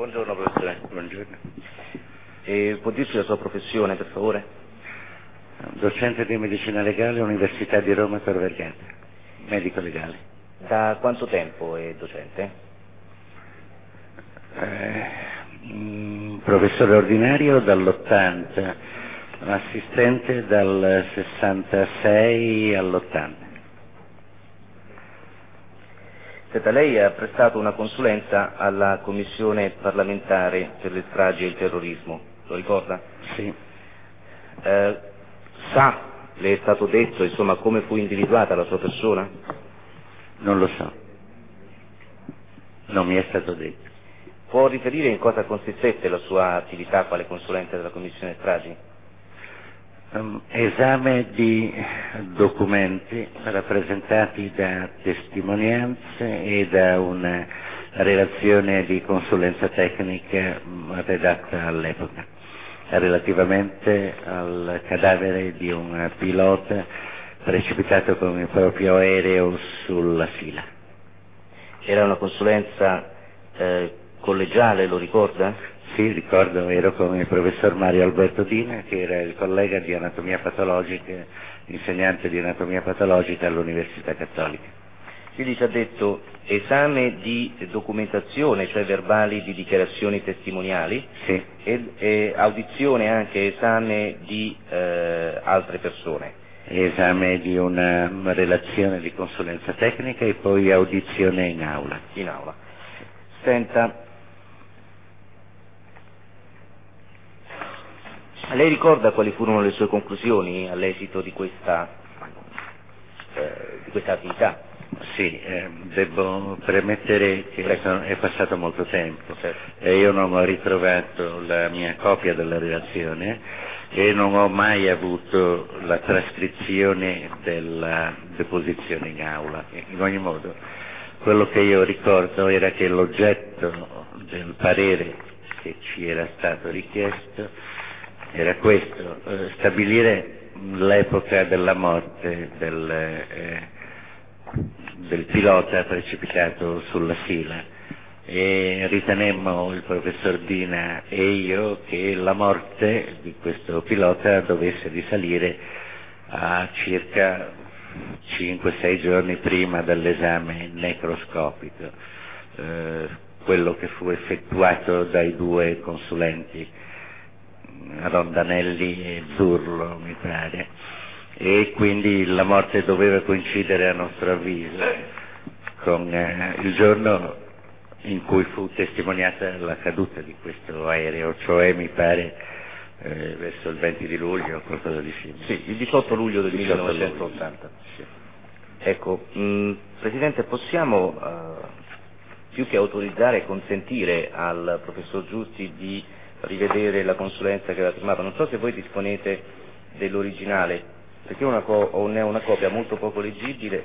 Buongiorno professore. Buongiorno. Può dirci la sua professione, per favore? Docente di medicina legale, Università di Roma Tor Vergata, medico legale. Da quanto tempo è docente? Professore ordinario dall'80, assistente dal 66 all'80. Senta, lei ha prestato una consulenza alla Commissione parlamentare per le stragi e il terrorismo, lo ricorda? Sì. Le è stato detto, insomma, come fu individuata la sua persona? Non lo so, non mi è stato detto. Può riferire in cosa consistette la sua attività quale consulente della Commissione stragi? Esame di documenti rappresentati da testimonianze e da una relazione di consulenza tecnica redatta all'epoca, relativamente al cadavere di un pilota precipitato con il proprio aereo sulla Sila. Era una consulenza collegiale, lo ricorda? Sì, ricordo, ero con il professor Mario Alberto Dina, che era il collega di anatomia patologica, insegnante di anatomia patologica all'Università Cattolica. Quindi ci ha detto esame di documentazione, cioè verbali di dichiarazioni testimoniali, Sì. e audizione anche, esame di altre persone. Esame di una relazione di consulenza tecnica e poi audizione in aula. In aula. Senta, lei ricorda quali furono le sue conclusioni all'esito di questa attività? Sì, devo premettere che è passato molto tempo, Certo. E io non ho ritrovato la mia copia della relazione e non ho mai avuto la trascrizione della deposizione in aula. In ogni modo, quello che io ricordo era che l'oggetto del parere che ci era stato richiesto era questo, stabilire l'epoca della morte del pilota precipitato sulla Sila, e ritenemmo, il professor Dina e io, che la morte di questo pilota dovesse risalire a circa 5-6 giorni prima dell'esame necroscopico, quello che fu effettuato dai due consulenti, Rondanelli e Zurlo, mi pare, e quindi la morte doveva coincidere, a nostro avviso, con il giorno in cui fu testimoniata la caduta di questo aereo, cioè mi pare verso il 20 di luglio o qualcosa di simile. Sì, il 18 luglio del 18 luglio. 1980. Sì. Ecco, Presidente, possiamo più che autorizzare e consentire al professor Giusti di rivedere la consulenza che aveva firmato. Non so se voi disponete dell'originale, perché io ne ho una copia molto poco leggibile.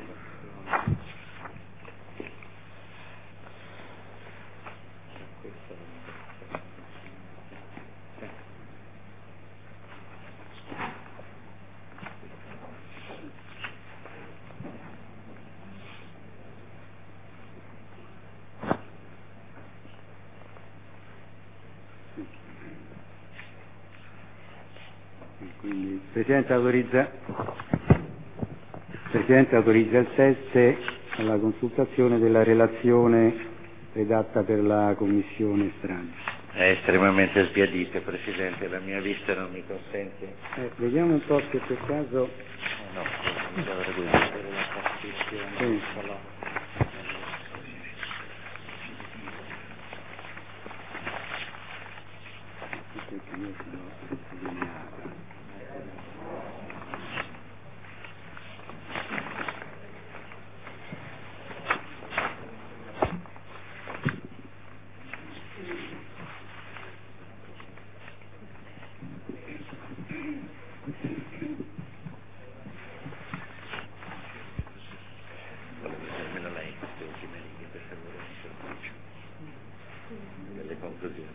Quindi il Presidente autorizza il teste alla consultazione della relazione redatta per la Commissione stragi. È estremamente sbiadita, Presidente, la mia vista non mi consente. Vediamo un po' se per caso... No, non mi devo regolare la trascrizione. Sì. Perché io ce l'ho sottolineata. Almeno lei, queste ultime righe, per favore, mi sorprende. Delle conclusioni,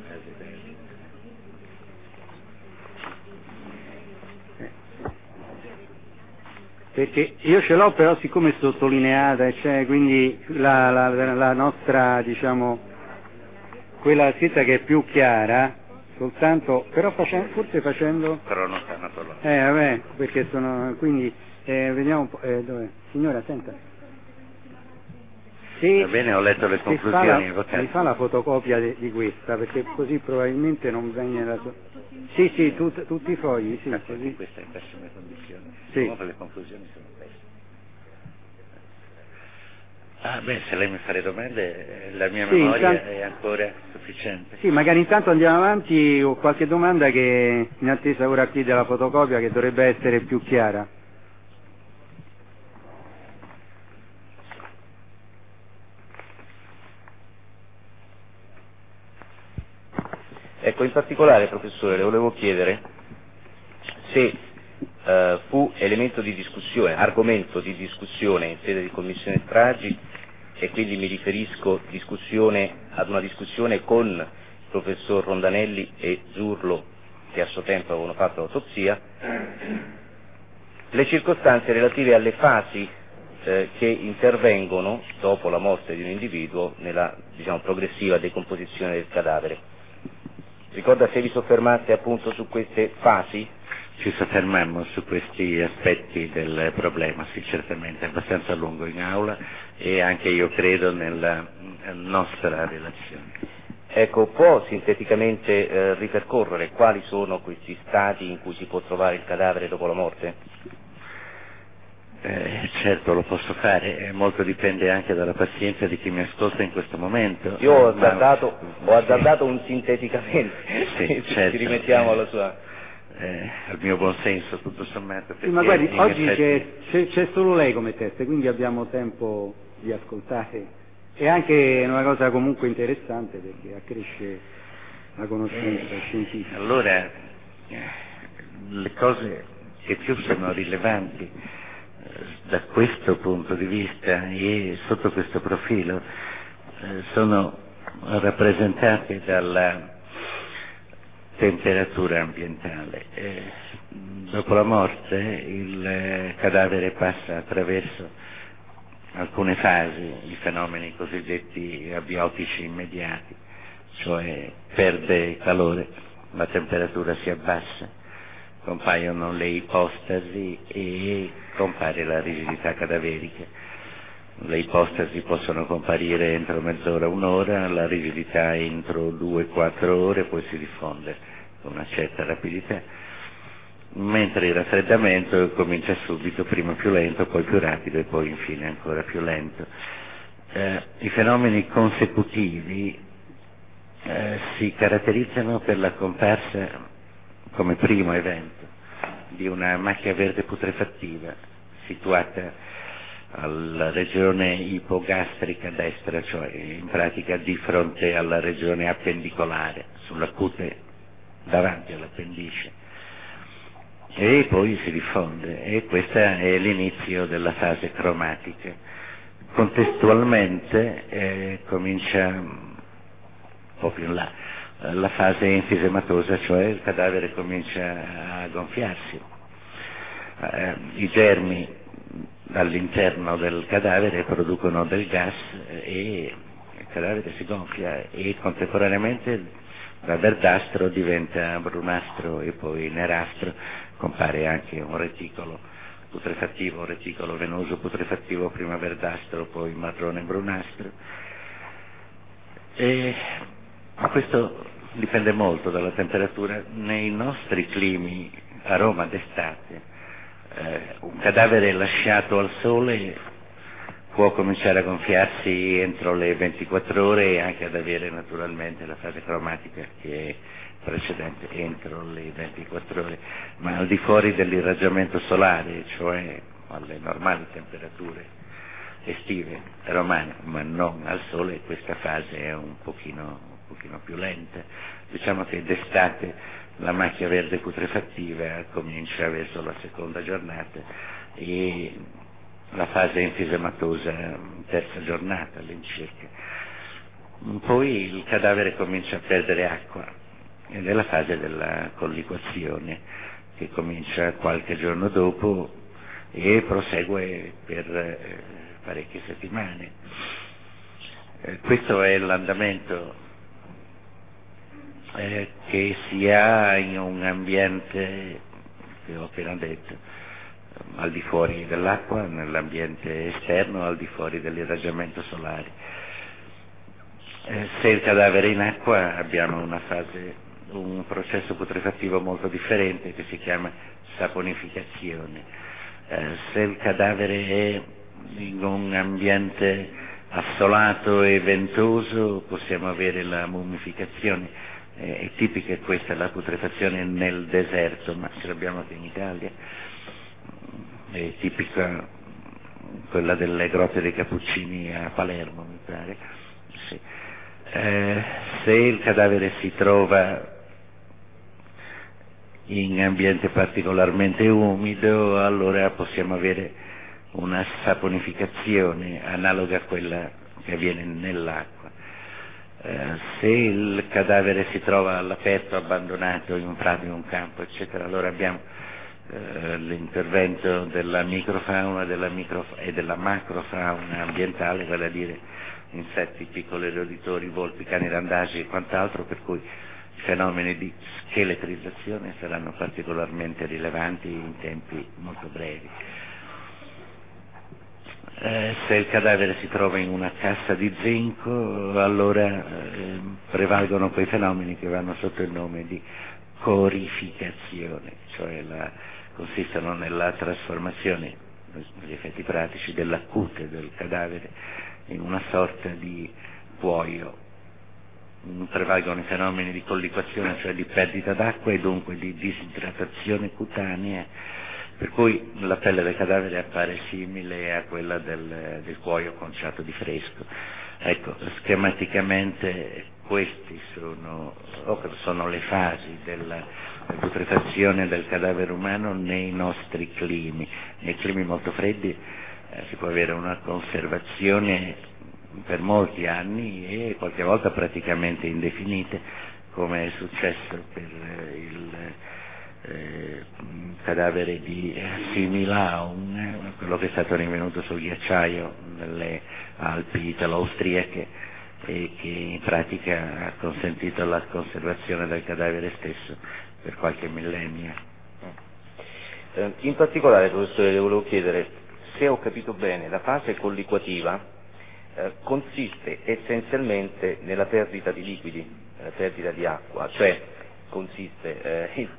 Perché io ce l'ho, però siccome è sottolineata, quindi la nostra, diciamo, quella scritta che è più chiara, soltanto, però forse facendo... cronocanatologico. Vabbè, perché sono, quindi, vediamo un po', dov'è? Signora, senta. Va bene, ho letto le conclusioni, mi fa la fotocopia di questa, perché così probabilmente non viene la sua... Sì, tutti i fogli, sì. Così. Questa è in pessime condizioni. Sì. Comunque le conclusioni sono pessime. Se lei mi fa le domande, la mia memoria è ancora sufficiente. Sì, magari intanto andiamo avanti, ho qualche domanda che in attesa ora qui della fotocopia che dovrebbe essere più chiara. Ecco, in particolare, professore, le volevo chiedere se fu elemento di discussione, argomento di discussione in sede di commissione stragi, e quindi mi riferisco ad una discussione con il professor Rondanelli e Zurlo, che a suo tempo avevano fatto l'autopsia, le circostanze relative alle fasi che intervengono dopo la morte di un individuo nella, progressiva decomposizione del cadavere. Ricorda se vi soffermaste appunto su queste fasi? Ci soffermiamo su questi aspetti del problema, sì, certamente, abbastanza a lungo in aula e anche io credo nella nostra relazione. Ecco, può sinteticamente ripercorrere quali sono questi stati in cui si può trovare il cadavere dopo la morte? Certo, lo posso fare, molto dipende anche dalla pazienza di chi mi ascolta in questo momento. Io ho azzardato un sinteticamente, sì, certo, ci rimettiamo alla sua... al mio buon senso, tutto sommato. Sì, ma guardi, oggi c'è solo lei come teste, quindi abbiamo tempo di ascoltare. È anche una cosa comunque interessante perché accresce la conoscenza scientifica. Allora, le cose che più sono rilevanti da questo punto di vista e sotto questo profilo sono rappresentate dalla temperatura ambientale. Dopo la morte il cadavere passa attraverso alcune fasi, i fenomeni cosiddetti abiotici immediati, cioè perde calore, la temperatura si abbassa, compaiono le ipostasi e compare la rigidità cadaverica. Le ipostasi possono comparire entro mezz'ora, un'ora, la rigidità entro 2-4 ore, poi si diffonde con una certa rapidità, mentre il raffreddamento comincia subito, prima più lento, poi più rapido e poi infine ancora più lento. I fenomeni consecutivi si caratterizzano per la comparsa come primo evento di una macchia verde putrefattiva situata alla regione ipogastrica destra, cioè in pratica di fronte alla regione appendicolare, sulla cute davanti all'appendice, e poi si diffonde, e questo è l'inizio della fase cromatica. Contestualmente comincia un po' più in là la fase enfisematosa, cioè il cadavere comincia a gonfiarsi. I germi all'interno del cadavere producono del gas e il cadavere si gonfia e contemporaneamente da verdastro diventa brunastro e poi nerastro, compare anche un reticolo putrefattivo, un reticolo venoso putrefattivo, prima verdastro, poi marrone brunastro. Ma questo dipende molto dalla temperatura. Nei nostri climi, a Roma d'estate, un cadavere lasciato al sole può cominciare a gonfiarsi entro le 24 ore e anche ad avere naturalmente la fase cromatica che è precedente entro le 24 ore, ma al di fuori dell'irraggiamento solare, cioè alle normali temperature estive romane, ma non al sole, questa fase è un pochino più lenta. Diciamo che d'estate la macchia verde putrefattiva comincia verso la seconda giornata e la fase enfisematosa terza giornata all'incirca. Poi il cadavere comincia a perdere acqua ed è la fase della colliquazione che comincia qualche giorno dopo e prosegue per parecchie settimane. Questo è l'andamento che si ha in un ambiente che ho appena detto, al di fuori dell'acqua, nell'ambiente esterno, al di fuori dell'irraggiamento solare. Se il cadavere è in acqua abbiamo un processo putrefattivo molto differente che si chiama saponificazione. Se il cadavere è in un ambiente assolato e ventoso possiamo avere la mummificazione. È tipica questa la putrefazione nel deserto, ma ce l'abbiamo anche in Italia. È tipica quella delle grotte dei Cappuccini a Palermo, mi pare. Sì. Se il cadavere si trova in ambiente particolarmente umido, allora possiamo avere una saponificazione analoga a quella che avviene nell'acqua. Se il cadavere si trova all'aperto, abbandonato in un prato, in un campo, eccetera, allora abbiamo l'intervento della microfauna e della macrofauna ambientale, vale a dire insetti, piccoli roditori, volpi, cani randagi e quant'altro, per cui i fenomeni di scheletrizzazione saranno particolarmente rilevanti in tempi molto brevi. Se il cadavere si trova in una cassa di zinco, allora prevalgono quei fenomeni che vanno sotto il nome di corificazione, cioè consistono nella trasformazione, negli effetti pratici, della cute del cadavere in una sorta di cuoio. Prevalgono i fenomeni di colliquazione, cioè di perdita d'acqua e dunque di disidratazione cutanea, per cui la pelle del cadavere appare simile a quella del cuoio conciato di fresco. Ecco, schematicamente queste sono le fasi della putrefazione del cadavere umano nei nostri climi. Nei climi molto freddi si può avere una conservazione per molti anni e qualche volta praticamente indefinite, come è successo per il cadavere di Similaun, quello che è stato rinvenuto sul ghiacciaio nelle Alpi italo-austriache e che in pratica ha consentito la conservazione del cadavere stesso per qualche millennio. In particolare, professore, le volevo chiedere, se ho capito bene, la fase colliquativa consiste essenzialmente nella perdita di liquidi, nella perdita di acqua, cioè consiste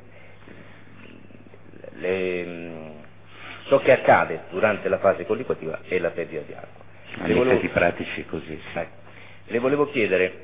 ciò che accade durante la fase colliquativa è la perdita di acqua. Agli effetti pratici così, sai. Le volevo chiedere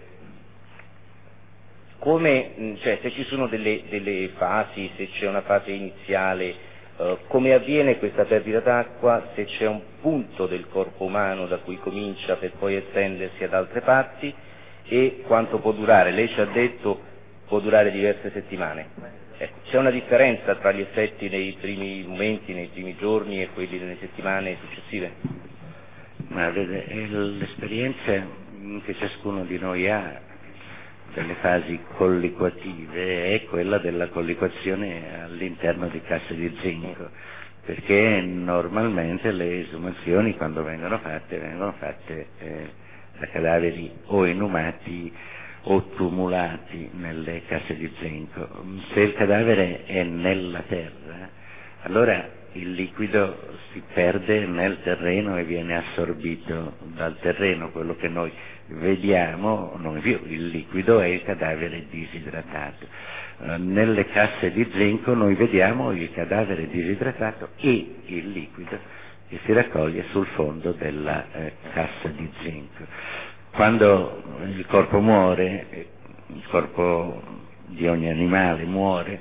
come, cioè, se ci sono delle fasi, se c'è una fase iniziale, come avviene questa perdita d'acqua, se c'è un punto del corpo umano da cui comincia per poi estendersi ad altre parti e quanto può durare. Lei ci ha detto può durare diverse settimane. Ecco, c'è una differenza tra gli effetti nei primi momenti, nei primi giorni e quelli nelle settimane successive? Ma vede, l'esperienza che ciascuno di noi ha delle fasi colliquative è quella della colliquazione all'interno di casse di zinco, perché normalmente le esumazioni quando vengono fatte da cadaveri o inumati o tumulati nelle casse di zinco. Se il cadavere è nella terra, allora il liquido si perde nel terreno e viene assorbito dal terreno. Quello che noi vediamo non è più il liquido, è il cadavere disidratato. Nelle casse di zinco noi vediamo il cadavere disidratato e il liquido che si raccoglie sul fondo della cassa di zinco. Quando il corpo muore, il corpo di ogni animale muore,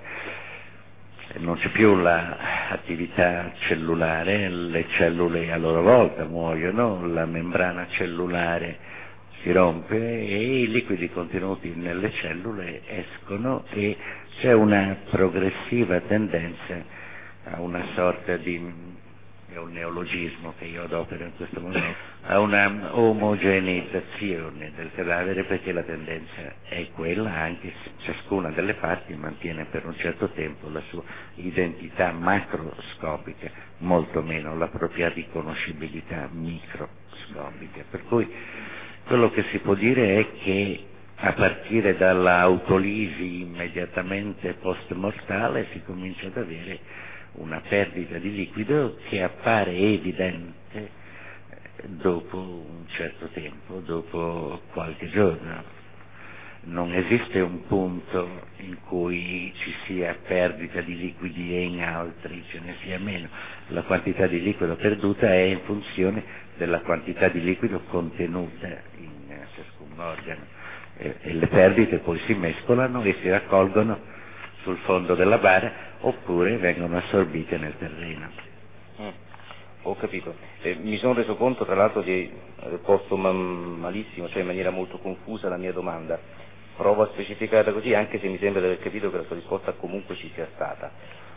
non c'è più l'attività cellulare, le cellule a loro volta muoiono, la membrana cellulare si rompe e i liquidi contenuti nelle cellule escono e c'è una progressiva tendenza a una sorta di, è un neologismo che io adopero in questo momento, a una omogeneizzazione del cadavere, perché la tendenza è quella, anche se ciascuna delle parti mantiene per un certo tempo la sua identità macroscopica, molto meno la propria riconoscibilità microscopica. Per cui quello che si può dire è che a partire dall'autolisi immediatamente post-mortale si comincia ad avere una perdita di liquido che appare evidente dopo un certo tempo, dopo qualche giorno. Non esiste un punto in cui ci sia perdita di liquidi e in altri ce ne sia meno. La quantità di liquido perduta è in funzione della quantità di liquido contenuta in ciascun organo e le perdite poi si mescolano e si raccolgono sul fondo della bara oppure vengono assorbite nel terreno. Ho capito. Mi sono reso conto tra l'altro di aver posto malissimo, cioè in maniera molto confusa la mia domanda. Provo a specificarla così, anche se mi sembra di aver capito che la sua risposta comunque ci sia stata.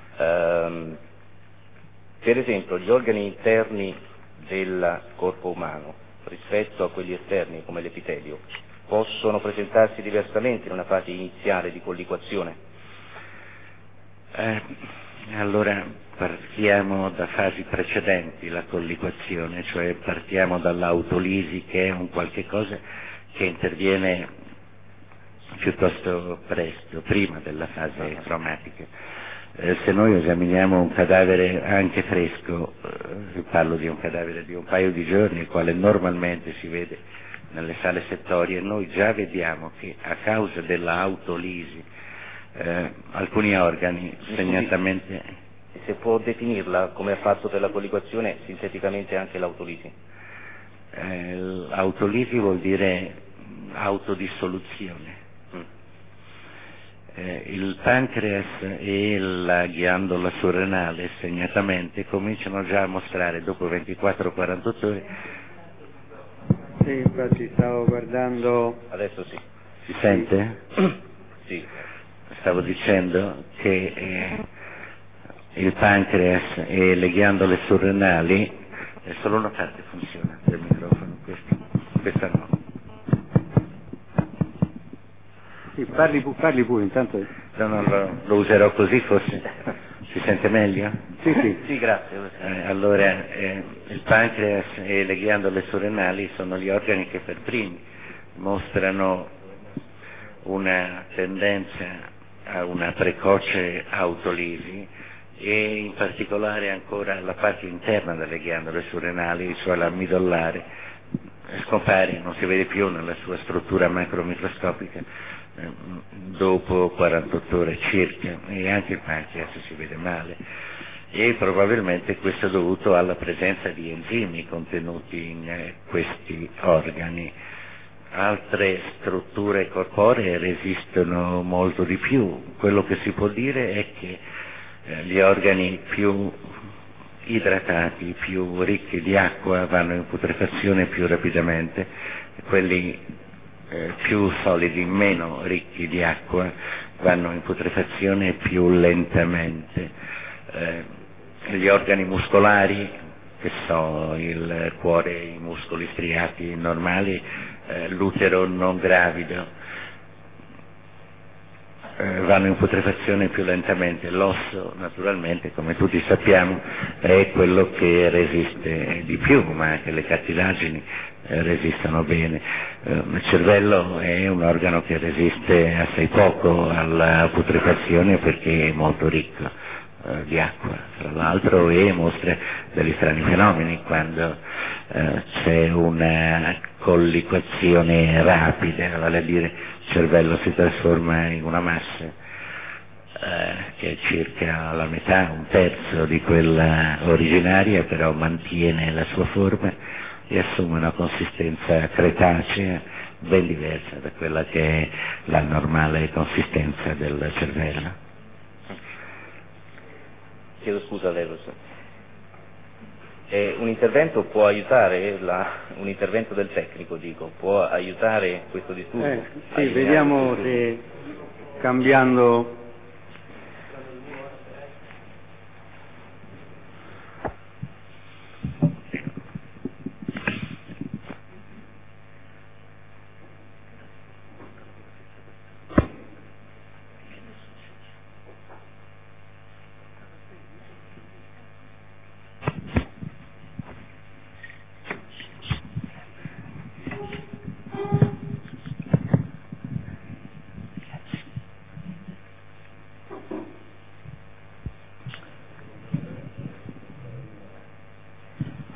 Per esempio, gli organi interni del corpo umano rispetto a quelli esterni, come l'epitelio, possono presentarsi diversamente in una fase iniziale di colliquazione? Allora partiamo da fasi precedenti la colliquazione, cioè partiamo dall'autolisi, che è un qualche cosa che interviene piuttosto presto, prima della fase cromatica. Se noi esaminiamo un cadavere anche fresco, parlo di un cadavere di un paio di giorni, il quale normalmente si vede nelle sale settorie, noi già vediamo che a causa dell'autolisi alcuni organi, segnatamente... Se può definirla, come ha fatto per la colliquazione, sinteticamente anche l'autolisi? L'autolisi vuol dire autodissoluzione. Il pancreas e la ghiandola surrenale segnatamente cominciano già a mostrare dopo 24-48 ore. Sì, infatti stavo guardando. Adesso sì. Si sente? Sì. Stavo dicendo che il pancreas e le ghiandole surrenali, è solo una parte funziona del microfono, questa no. Sì, parli pure, intanto. No, lo userò così, forse si sente meglio? Sì. Sì, grazie. Allora, il pancreas e le ghiandole surrenali sono gli organi che per primi mostrano una tendenza a una precoce autolisi e in particolare ancora la parte interna delle ghiandole surrenali, cioè la midollare, scompare, non si vede più nella sua struttura macromicroscopica dopo 48 ore circa, e anche il pancreas si vede male, e probabilmente questo è dovuto alla presenza di enzimi contenuti in questi organi. Altre strutture corporee resistono molto di più. Quello che si può dire è che gli organi più idratati, più ricchi di acqua vanno in putrefazione più rapidamente, quelli più solidi, meno ricchi di acqua, vanno in putrefazione più lentamente. Gli organi muscolari, che sono il cuore, i muscoli striati normali, l'utero non gravido, vanno in putrefazione più lentamente. L'osso, naturalmente, come tutti sappiamo, è quello che resiste di più, ma anche le cartilagini resistono bene. Il cervello è un organo che resiste assai poco alla putrefazione perché è molto ricco di acqua, tra l'altro, e mostra degli strani fenomeni quando c'è una colliquazione rapida, vale a dire il cervello si trasforma in una massa che è circa la metà, un terzo di quella originaria, però mantiene la sua forma e assume una consistenza cretacea ben diversa da quella che è la normale consistenza del cervello. Chiedo scusa a lei, professore. Un intervento può aiutare, un intervento del tecnico, dico, può aiutare questo disturbo? Sì, vediamo se cambiando.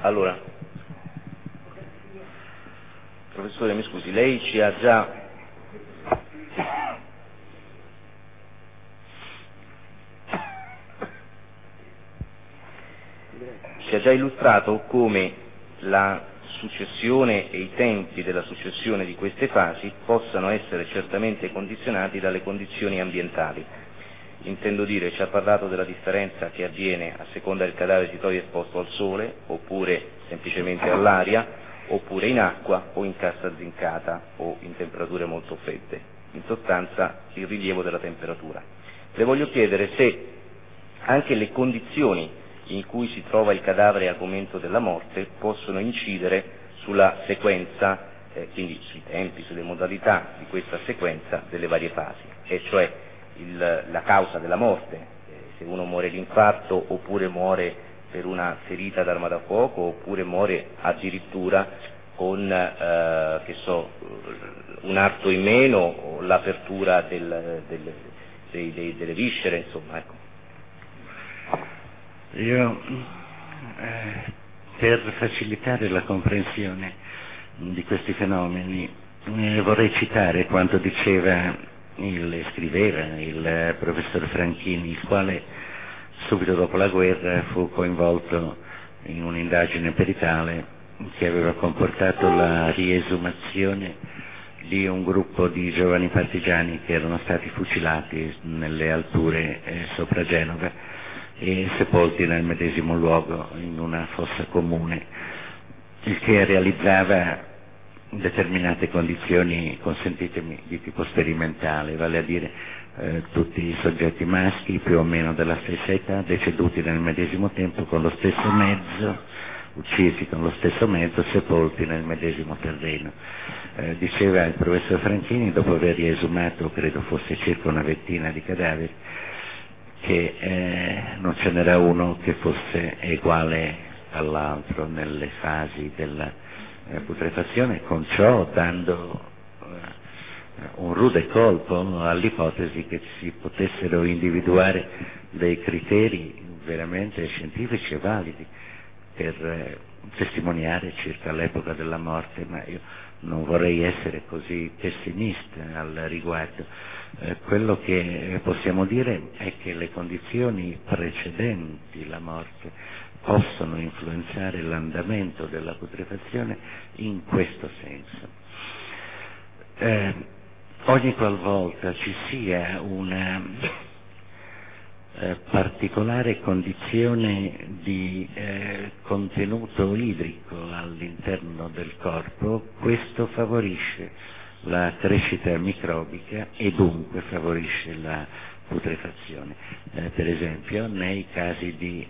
Allora, professore, mi scusi, lei ci ha già illustrato come la successione e i tempi della successione di queste fasi possano essere certamente condizionati dalle condizioni ambientali. Intendo dire, ci ha parlato della differenza che avviene a seconda del cadavere si trovi esposto al sole, oppure semplicemente all'aria, oppure in acqua o in cassa zincata o in temperature molto fredde. In sostanza il rilievo della temperatura. Le voglio chiedere se anche le condizioni in cui si trova il cadavere al momento della morte possono incidere sulla sequenza, quindi sui tempi, sulle modalità di questa sequenza delle varie fasi, e cioè la causa della morte, se uno muore di infarto oppure muore per una ferita d'arma da fuoco oppure muore addirittura con un arto in meno o l'apertura delle viscere, insomma, ecco. Io, per facilitare la comprensione di questi fenomeni, vorrei citare quanto scriveva il professor Franchini, il quale subito dopo la guerra fu coinvolto in un'indagine peritale che aveva comportato la riesumazione di un gruppo di giovani partigiani che erano stati fucilati nelle alture sopra Genova e sepolti nel medesimo luogo in una fossa comune, il che realizzava determinate condizioni, consentitemi, di tipo sperimentale, vale a dire tutti i soggetti maschi più o meno della stessa età, deceduti nel medesimo tempo con lo stesso mezzo, uccisi con lo stesso mezzo, sepolti nel medesimo terreno. Diceva il professor Franchini, dopo aver riesumato, credo fosse circa una ventina di cadaveri, che non ce n'era uno che fosse uguale all'altro nelle fasi della putrefazione, con ciò dando un rude colpo all'ipotesi che si potessero individuare dei criteri veramente scientifici e validi per testimoniare circa l'epoca della morte, ma io non vorrei essere così pessimista al riguardo. Quello che possiamo dire è che le condizioni precedenti la morte possono influenzare l'andamento della putrefazione in questo senso. Ogni qualvolta ci sia una particolare condizione di contenuto idrico all'interno del corpo, questo favorisce la crescita microbica e dunque favorisce la putrefazione. Per esempio, nei casi di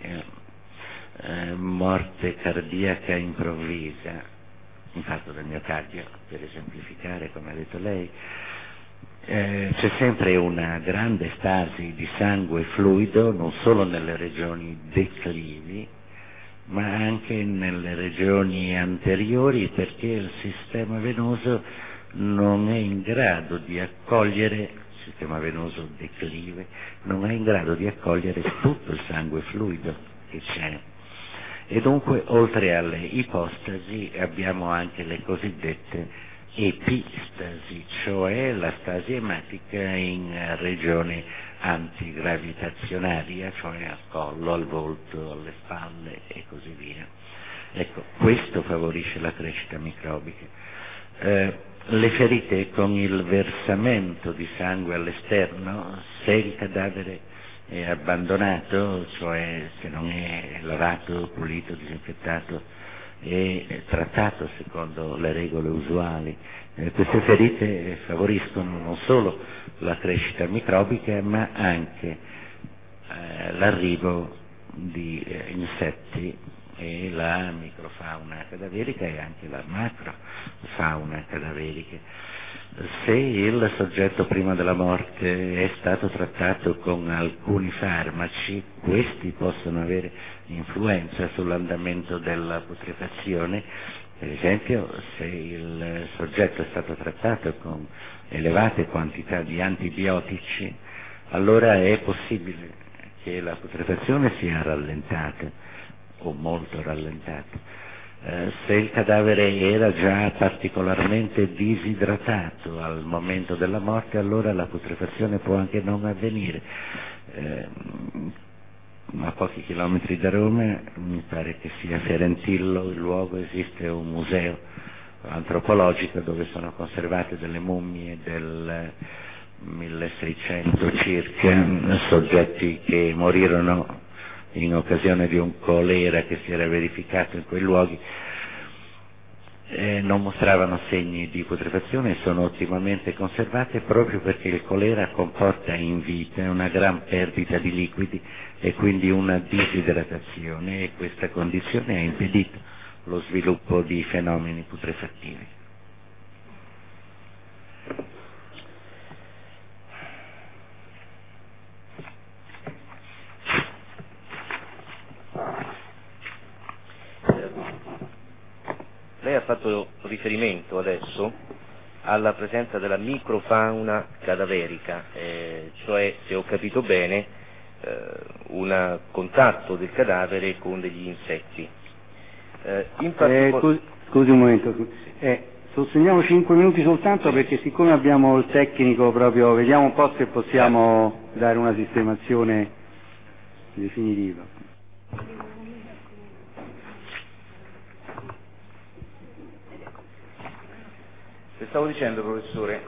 morte cardiaca improvvisa, infarto del miocardio, per esemplificare, come ha detto lei, c'è sempre una grande stasi di sangue fluido non solo nelle regioni declivi ma anche nelle regioni anteriori, perché il sistema venoso non è in grado di accogliere, il sistema venoso declive, non è in grado di accogliere tutto il sangue fluido che c'è. E dunque, oltre alle ipostasi, abbiamo anche le cosiddette epistasi, cioè la stasi ematica in regione antigravitazionaria, cioè al collo, al volto, alle spalle e così via. Ecco, questo favorisce la crescita microbica. Le ferite con il versamento di sangue all'esterno, se il cadavere è abbandonato, cioè se non è lavato, pulito, disinfettato e trattato secondo le regole usuali, queste ferite favoriscono non solo la crescita microbica ma anche l'arrivo di insetti e la microfauna cadaverica e anche la macrofauna cadaverica. Se il soggetto prima della morte è stato trattato con alcuni farmaci, questi possono avere influenza sull'andamento della putrefazione. Per esempio, se il soggetto è stato trattato con elevate quantità di antibiotici, allora è possibile che la putrefazione sia rallentata o molto rallentata. Se il cadavere era già particolarmente disidratato al momento della morte, allora la putrefazione può anche non avvenire. A pochi chilometri da Roma, mi pare che sia Ferentillo il luogo, esiste un museo antropologico dove sono conservate delle mummie del 1600 circa, soggetti che morirono in occasione di un colera che si era verificato in quei luoghi, non mostravano segni di putrefazione e sono ottimamente conservate proprio perché il colera comporta in vita una gran perdita di liquidi e quindi una disidratazione, e questa condizione ha impedito lo sviluppo di fenomeni putrefattivi. Lei ha fatto riferimento adesso alla presenza della microfauna cadaverica, cioè, se ho capito bene, un contatto del cadavere con degli insetti. Scusi un momento, sosteniamo 5 minuti soltanto, perché siccome abbiamo il tecnico proprio, vediamo un po' se possiamo dare una sistemazione definitiva. Le stavo dicendo, professore,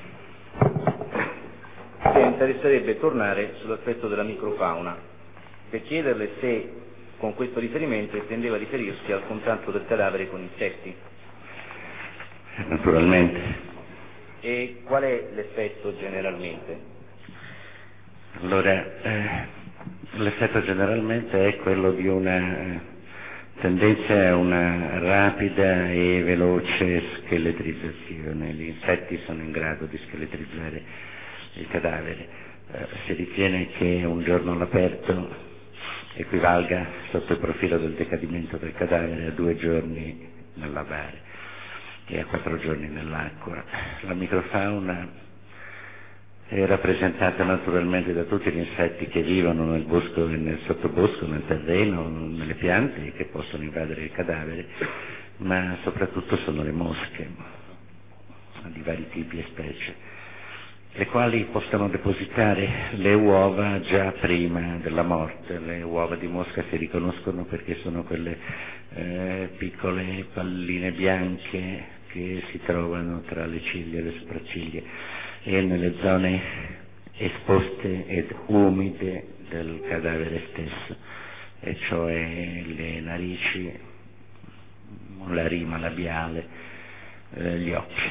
che interesserebbe tornare sull'aspetto della microfauna, per chiederle se con questo riferimento intendeva riferirsi al contatto del cadavere con insetti. Naturalmente. E qual è l'effetto generalmente? Allora, l'effetto generalmente è quello di una tendenza a una rapida e veloce scheletrizzazione. Gli insetti sono in grado di scheletrizzare il cadavere. Si ritiene che un giorno all'aperto equivalga, sotto il profilo del decadimento del cadavere, a 2 giorni nel lavare e a 4 giorni nell'acqua. La microfauna è rappresentata naturalmente da tutti gli insetti che vivono nel bosco e nel sottobosco, nel terreno, nelle piante, e che possono invadere il cadavere, ma soprattutto sono le mosche di vari tipi e specie, le quali possono depositare le uova già prima della morte. Le uova di mosca si riconoscono perché sono quelle piccole palline bianche che si trovano tra le ciglia e le sopracciglia e nelle zone esposte ed umide del cadavere stesso, e cioè le narici, la rima labiale, gli occhi.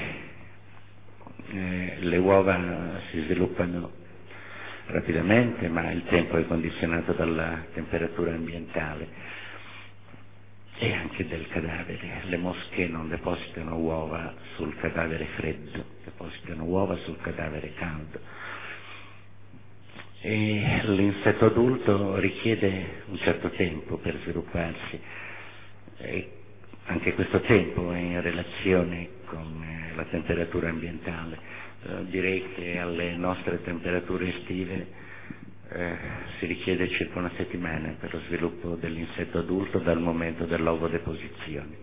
Le uova si sviluppano rapidamente, ma il tempo è condizionato dalla temperatura ambientale e anche del cadavere. Le mosche non depositano uova sul cadavere freddo, depositano uova sul cadavere caldo. E l'insetto adulto richiede un certo tempo per svilupparsi, e anche questo tempo è in relazione con la temperatura ambientale. Direi che alle nostre temperature estive si richiede circa 1 settimana per lo sviluppo dell'insetto adulto dal momento dell'ovodeposizione.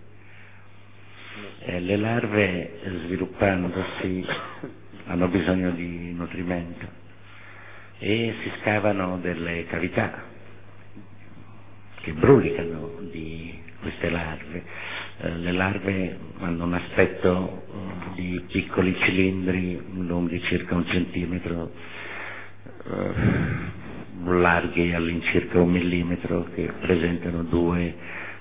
Le larve, sviluppandosi, hanno bisogno di nutrimento e si scavano delle cavità che brulicano di queste larve. Le larve hanno un aspetto di piccoli cilindri lunghi circa 1 centimetro, larghi all'incirca 1 millimetro, che presentano 2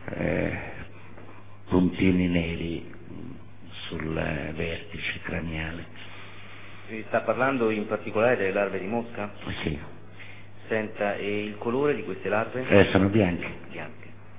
puntini neri sul vertice craniale. Si sta parlando in particolare delle larve di mosca? Sì. Senta, e il colore di queste larve? Sono bianche. Bianche.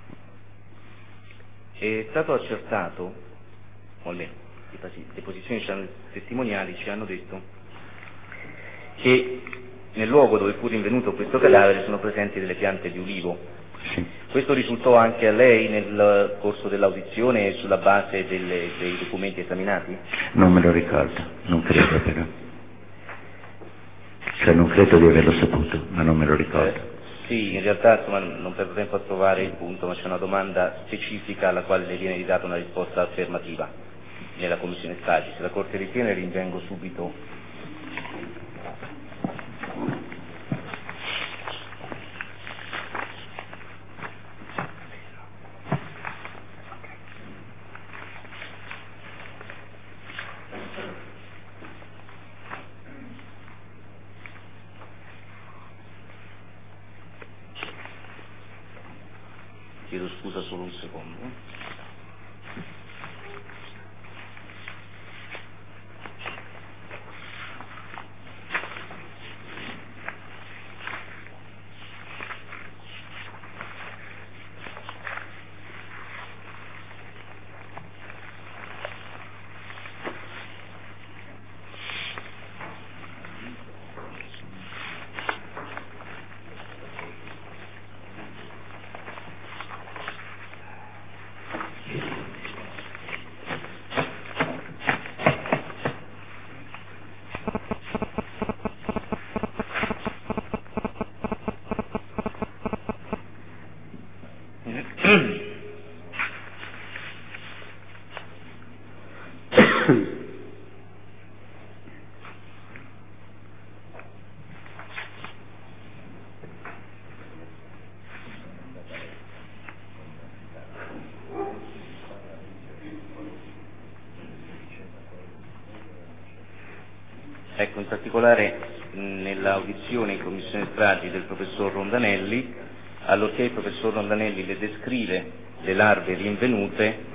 È stato accertato, o almeno le posizioni testimoniali ci hanno detto, che nel luogo dove fu rinvenuto questo cadavere sono presenti delle piante di ulivo. Sì. Questo risultò anche a lei nel corso dell'audizione e sulla base dei documenti esaminati? Non me lo ricordo, non credo però. Cioè non credo di averlo saputo, ma non me lo ricordo. Sì, in realtà insomma, non perdo tempo a trovare il punto, ma c'è una domanda specifica alla quale le viene data una risposta affermativa nella Commissione Stagi. Se la Corte ritiene, rinvengo subito. Chiedo scusa solo un secondo. Ecco, in particolare nell'audizione in Commissione Stragi del professor Rondanelli, allorché il professor Rondanelli le descrive le larve rinvenute,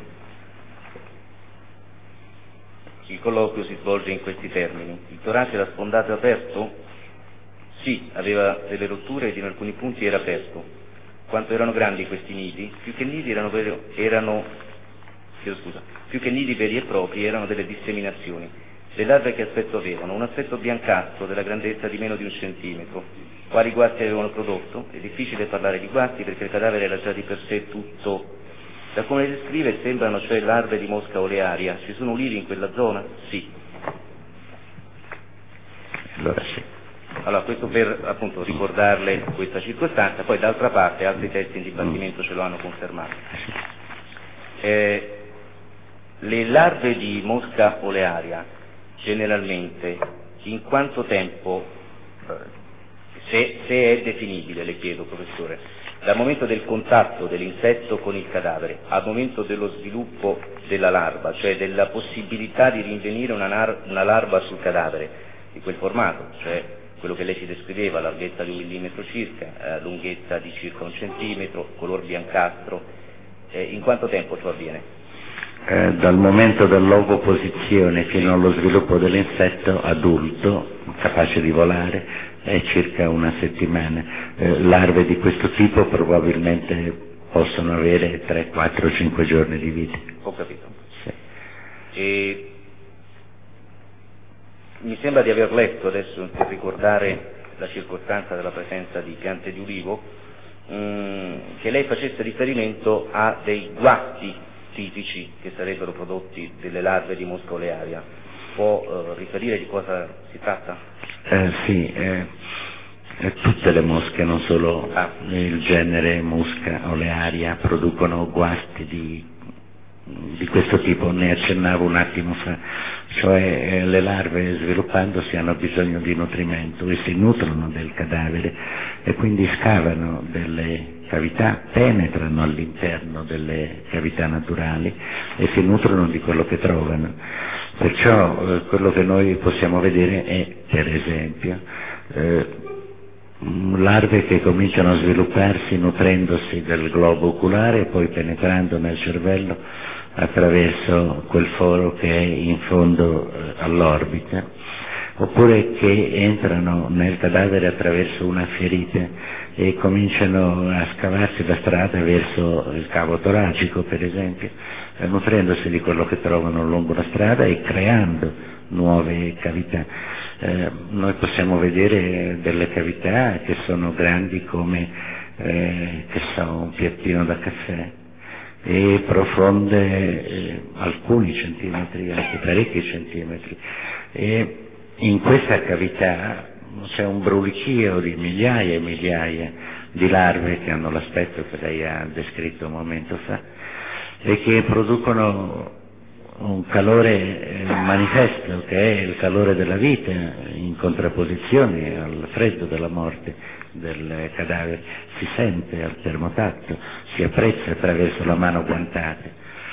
il colloquio si svolge in questi termini. Il torace era sfondato e aperto? Sì, aveva delle rotture ed in alcuni punti era aperto. Quanto erano grandi questi nidi? Più che nidi veri e propri erano delle disseminazioni. Le larve che aspetto avevano? Un aspetto biancastro della grandezza di meno di 1 centimetro. Quali guasti avevano prodotto? È difficile parlare di guasti perché il cadavere era già di per sé tutto. Da come le descrive sembrano cioè larve di mosca olearia. Ci sono ulivi in quella zona? Sì. Allora sì. Allora, questo per appunto ricordarle questa circostanza, poi d'altra parte altri testi in dibattimento ce lo hanno confermato. Le larve di mosca olearia generalmente in quanto tempo, se è definibile, le chiedo professore, dal momento del contatto dell'insetto con il cadavere al momento dello sviluppo della larva, cioè della possibilità di rinvenire una larva sul cadavere di quel formato, cioè quello che lei ci descriveva, larghezza di 1 millimetro circa, lunghezza di circa 1 centimetro, color biancastro, in quanto tempo ciò avviene? Dal momento dell'ovoposizione fino allo sviluppo dell'insetto adulto, capace di volare, è circa 1 settimana. Larve di questo tipo probabilmente possono avere 3, 4, 5 giorni di vita. Ho capito. Sì. E mi sembra di aver letto adesso, per ricordare la circostanza della presenza di piante di ulivo, che lei facesse riferimento a dei guasti tipici che sarebbero prodotti delle larve di mosca olearia. Può riferire di cosa si tratta? Sì, tutte le mosche, non solo il genere Musca olearia, producono guasti di questo tipo, ne accennavo un attimo fa, cioè le larve sviluppandosi hanno bisogno di nutrimento e si nutrono del cadavere e quindi scavano delle cavità, penetrano all'interno delle cavità naturali e si nutrono di quello che trovano. Perciò quello che noi possiamo vedere è, per esempio, larve che cominciano a svilupparsi nutrendosi del globo oculare e poi penetrando nel cervello attraverso quel foro che è in fondo all'orbita, oppure che entrano nel cadavere attraverso una ferita e cominciano a scavarsi la strada verso il cavo toracico, per esempio, nutrendosi di quello che trovano lungo la strada e creando nuove cavità. Noi possiamo vedere delle cavità che sono grandi come un piattino da caffè e profonde alcuni centimetri, anche parecchi centimetri, e in questa cavità c'è un brulichio di migliaia e migliaia di larve che hanno l'aspetto che lei ha descritto un momento fa e che producono un calore manifesto, che è il calore della vita, in contrapposizione al freddo della morte del cadavere. Si sente al termotatto, si apprezza attraverso la mano guantata.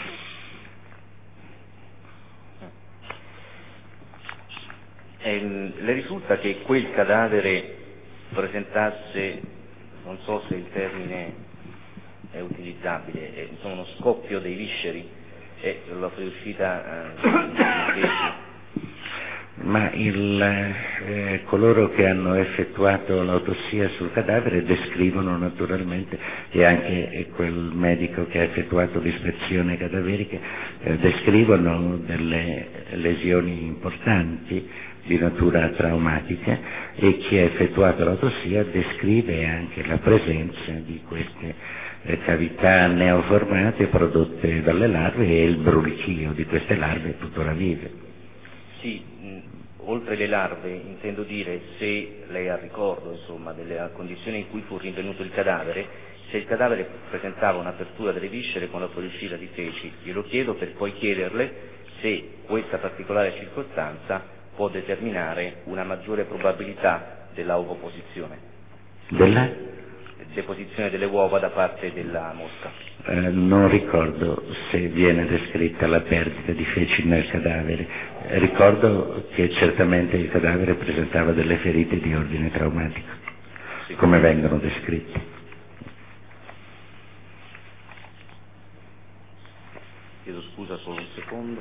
Le risulta che quel cadavere presentasse, non so se il termine è utilizzabile, insomma uno scoppio dei visceri e la fuoriuscita di feci? Ma coloro che hanno effettuato l'autopsia sul cadavere descrivono naturalmente, e anche quel medico che ha effettuato l'ispezione cadaverica, descrivono delle lesioni importanti di natura traumatica, e chi ha effettuato l'autopsia descrive anche la presenza di queste cavità neoformate prodotte dalle larve e il brulichio di queste larve tuttora vive. Sì, oltre le larve intendo dire, se lei ha ricordo insomma delle condizioni in cui fu rinvenuto il cadavere, se il cadavere presentava un'apertura delle viscere con la fuoriuscita di feci. Glielo chiedo per poi chiederle se questa particolare circostanza può determinare una maggiore probabilità della ovoposizione. Della? Deposizione delle uova da parte della mosca. Non ricordo se viene descritta la perdita di feci nel cadavere. Ricordo che certamente il cadavere presentava delle ferite di ordine traumatico, sì, come vengono descritte. Chiedo scusa solo un secondo.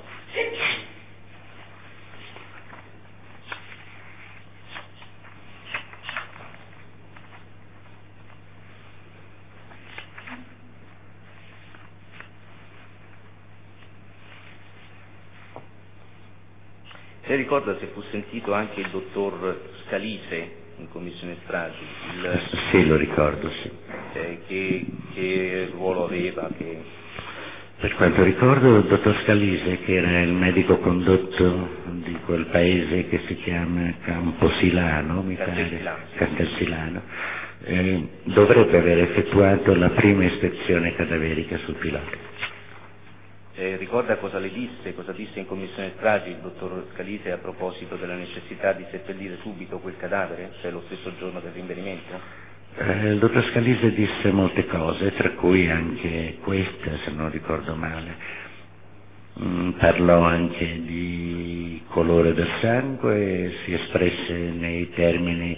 Lei ricorda se fu sentito anche il dottor Scalise in commissione stragi? Sì, lo ricordo, sì. Che ruolo aveva? Per quanto ricordo, il dottor Scalise, che era il medico condotto di quel paese che si chiama Camposilano, mi pare, Castelsilano, dovrebbe aver effettuato la prima ispezione cadaverica sul pilota. Ricorda cosa le disse, cosa disse in commissione stragi il dottor Scalise a proposito della necessità di seppellire subito quel cadavere, cioè lo stesso giorno del rinvenimento? Il dottor Scalise disse molte cose, tra cui anche questa, se non ricordo male. Parlò anche di colore del sangue, si espresse nei termini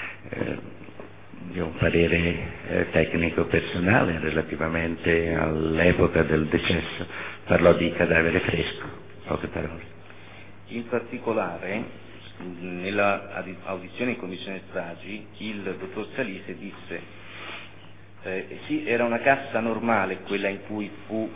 di un parere tecnico personale relativamente all'epoca del decesso. Parlò di cadavere fresco, poche parole. In particolare, nella audizione in commissione stragi, il dottor Scalise disse sì, era una cassa normale quella in cui fu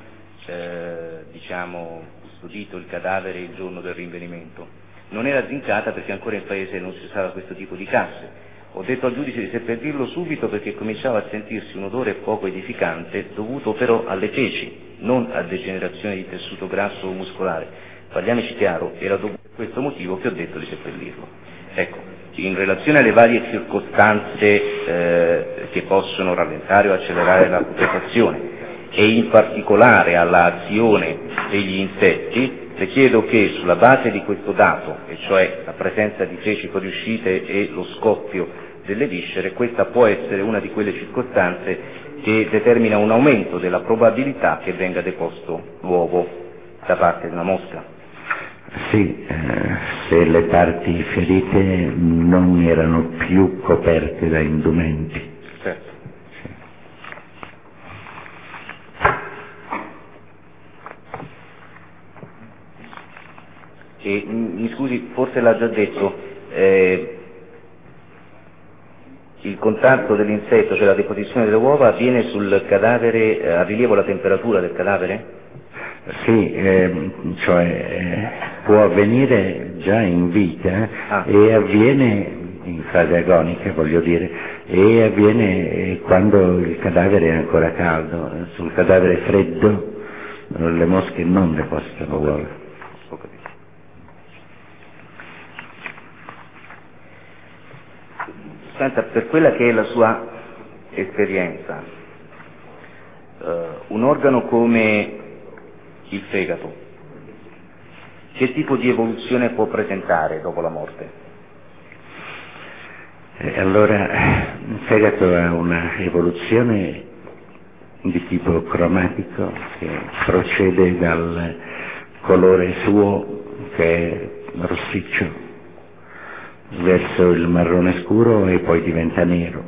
custodito il cadavere il giorno del rinvenimento. Non era zincata perché ancora in paese non si usava questo tipo di casse. Ho detto al giudice di seppellirlo subito perché cominciava a sentirsi un odore poco edificante, dovuto però alle feci, non a degenerazione di tessuto grasso o muscolare. Parliamoci chiaro, era dovuto per questo motivo che ho detto di seppellirlo. Ecco, in relazione alle varie circostanze che possono rallentare o accelerare la putrefazione e in particolare all'azione degli insetti, le chiedo che sulla base di questo dato, e cioè la presenza di feci fuoriuscite e lo scoppio delle viscere, questa può essere una di quelle circostanze che determina un aumento della probabilità che venga deposto l'uovo da parte di una mosca. Sì, se le parti ferite non erano più coperte da indumenti. Certo. E, mi scusi, forse l'ha già detto, il contatto dell'insetto, cioè la deposizione delle uova, avviene sul cadavere, a rilievo la temperatura del cadavere? Sì, cioè può avvenire già in vita e avviene in fase agonica, voglio dire, e avviene quando il cadavere è ancora caldo. Sul cadavere freddo le mosche non depositano uova. Senta, per quella che è la sua esperienza, un organo come il fegato, che tipo di evoluzione può presentare dopo la morte? Allora, il fegato ha una evoluzione di tipo cromatico che procede dal colore suo, che è rossiccio, verso il marrone scuro e poi diventa nero.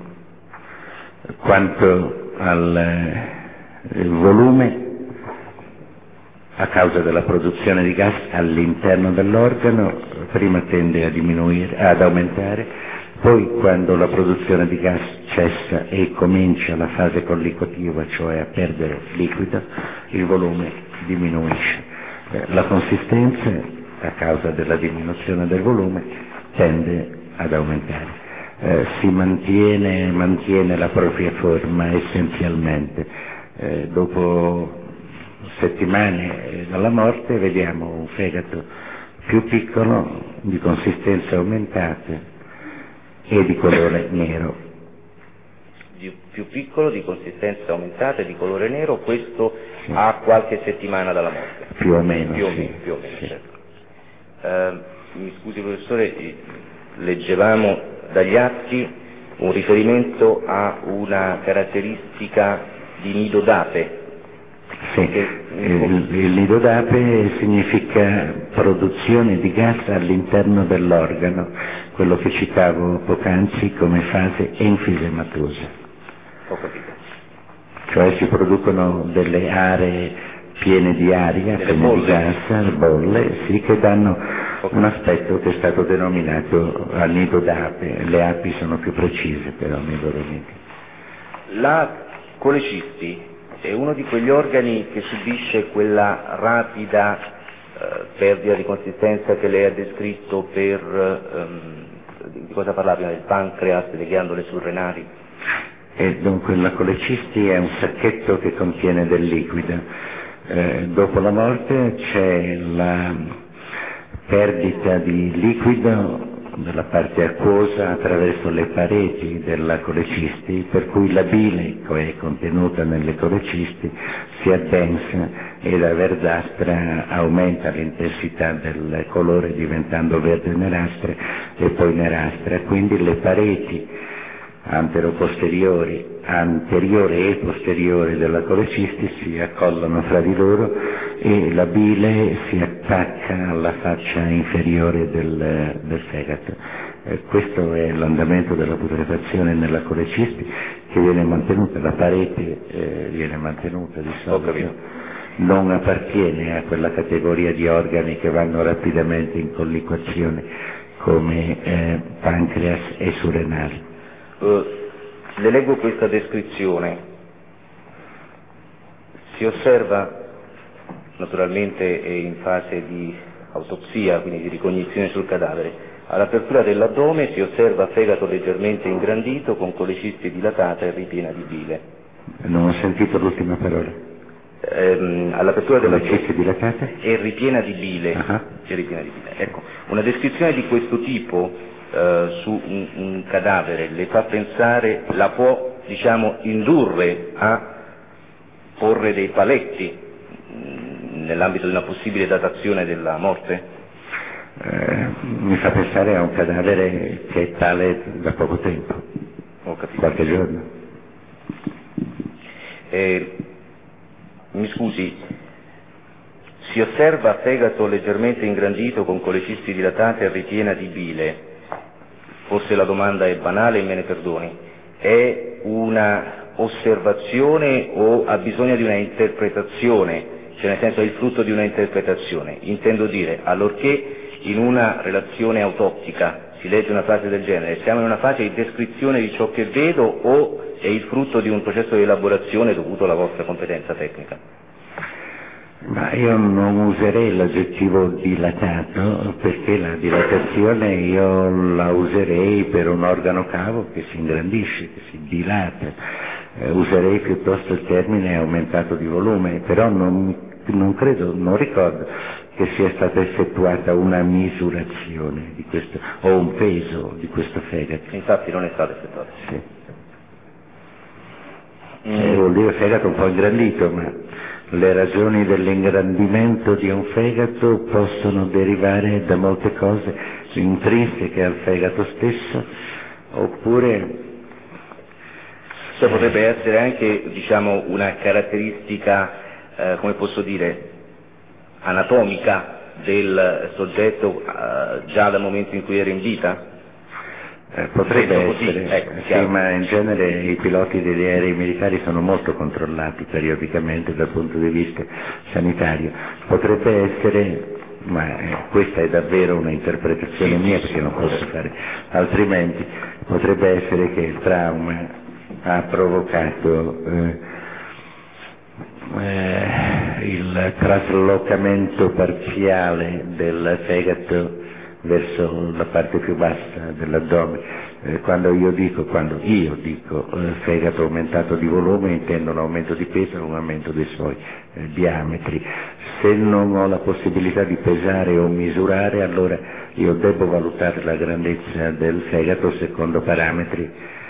Quanto al volume, a causa della produzione di gas all'interno dell'organo, prima tende a diminuire, ad aumentare, poi quando la produzione di gas cessa e comincia la fase colliquativa, cioè a perdere liquido, il volume diminuisce. La consistenza, a causa della diminuzione del volume, tende ad aumentare. Si mantiene la propria forma essenzialmente. Dopo settimane dalla morte vediamo un fegato più piccolo, di consistenza aumentata e di colore nero. Più piccolo, di consistenza aumentata e di colore nero, questo sì. A qualche settimana dalla morte? Più o meno, più o sì. meno, più o meno Sì. Certo. Mi scusi professore, leggevamo dagli atti un riferimento a una caratteristica di nido d'ape. Sì, il nido d'ape significa produzione di gas all'interno dell'organo, quello che citavo poc'anzi come fase enfisematosa. Ho capito. Cioè si producono delle aree piene di aria, piene di gas, bolle, sì, che danno un aspetto che è stato denominato a nido d'ape. Le api sono più precise però nei loro nidi. La colecisti è uno di quegli organi che subisce quella rapida perdita di consistenza che lei ha descritto di cosa parlava prima, del pancreas, delle ghiandole surrenali? E dunque la colecisti è un sacchetto che contiene del liquido. Dopo la morte c'è la perdita di liquido della parte acquosa attraverso le pareti della colecisti, per cui la bile che è contenuta nelle colecisti si addensa e la verdastra aumenta l'intensità del colore diventando verde nerastre e poi nerastra, quindi le pareti anteriore e posteriore della colecisti si accollano fra di loro e la bile si attacca alla faccia inferiore del fegato. Questo è l'andamento della putrefazione nella colecisti, che viene mantenuta, la parete viene mantenuta di solito, non appartiene a quella categoria di organi che vanno rapidamente in colliquazione come pancreas e surrenali. Le leggo questa descrizione. Si osserva, naturalmente è in fase di autopsia, quindi di ricognizione sul cadavere, all'apertura dell'addome si osserva fegato leggermente ingrandito con colecisti dilatata e ripiena di bile. Non ho sentito l'ultima parola. All'apertura dell'addome dilatata e ripiena di bile. E ripiena di bile. Ecco, una descrizione di questo tipo su un cadavere le fa pensare, la può indurre a porre dei paletti nell'ambito di una possibile datazione della morte? Mi fa pensare a un cadavere che è tale da poco tempo. Ho capito. Qualche giorno. Mi scusi, si osserva fegato leggermente ingrandito con colecisti dilatate e ripiena di bile. Forse la domanda è banale e me ne perdoni. È una osservazione o ha bisogno di una interpretazione? Cioè nel senso è il frutto di una interpretazione. Intendo dire, allorché in una relazione autoptica si legge una frase del genere, siamo in una fase di descrizione di ciò che vedo o è il frutto di un processo di elaborazione dovuto alla vostra competenza tecnica? Ma io non userei l'aggettivo dilatato, perché la dilatazione io la userei per un organo cavo che si ingrandisce, che si dilata. Userei piuttosto il termine aumentato di volume, però non non ricordo che sia stata effettuata una misurazione di questo, o un peso di questo fegato. Infatti non è stata effettuata. Sì. Vuol dire fegato un po' ingrandito, ma le ragioni dell'ingrandimento di un fegato possono derivare da molte cose intrinseche al fegato stesso, oppure potrebbe essere anche, diciamo, una caratteristica, come posso dire, anatomica del soggetto già dal momento in cui era in vita? Potrebbe essere, così, sì, ma in genere i piloti degli aerei militari sono molto controllati periodicamente dal punto di vista sanitario. Potrebbe essere, ma questa è davvero una interpretazione mia perché non posso fare altrimenti, potrebbe essere che il trauma ha provocato il traslocamento parziale del fegato verso la parte più bassa dell'addome. Quando io dico fegato aumentato di volume, intendo un aumento di peso e un aumento dei suoi diametri. Se non ho la possibilità di pesare o misurare, allora io devo valutare la grandezza del fegato secondo parametri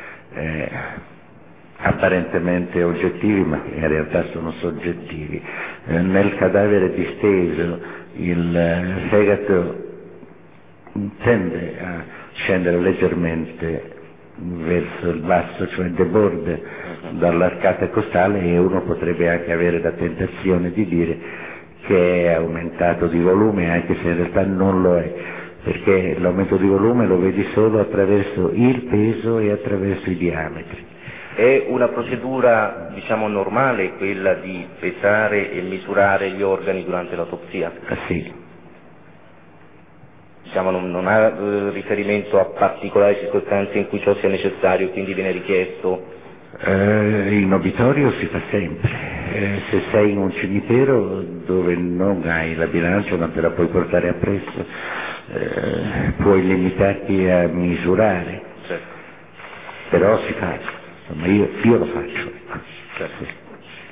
apparentemente oggettivi, ma in realtà sono soggettivi. Nel cadavere disteso il fegato tende a scendere leggermente verso il basso, cioè deborda dall'arcata costale, e uno potrebbe anche avere la tentazione di dire che è aumentato di volume, anche se in realtà non lo è, perché l'aumento di volume lo vedi solo attraverso il peso e attraverso i diametri. È una procedura, diciamo, normale quella di pesare e misurare gli organi durante l'autopsia? Sì. Diciamo, non ha riferimento a particolari circostanze in cui ciò sia necessario, quindi viene richiesto? In obitorio si fa sempre. Se sei in un cimitero dove non hai la bilancia, non te la puoi portare appresso, puoi limitarti a misurare. Certo. Però si fa, insomma io lo faccio. Certo. Sì.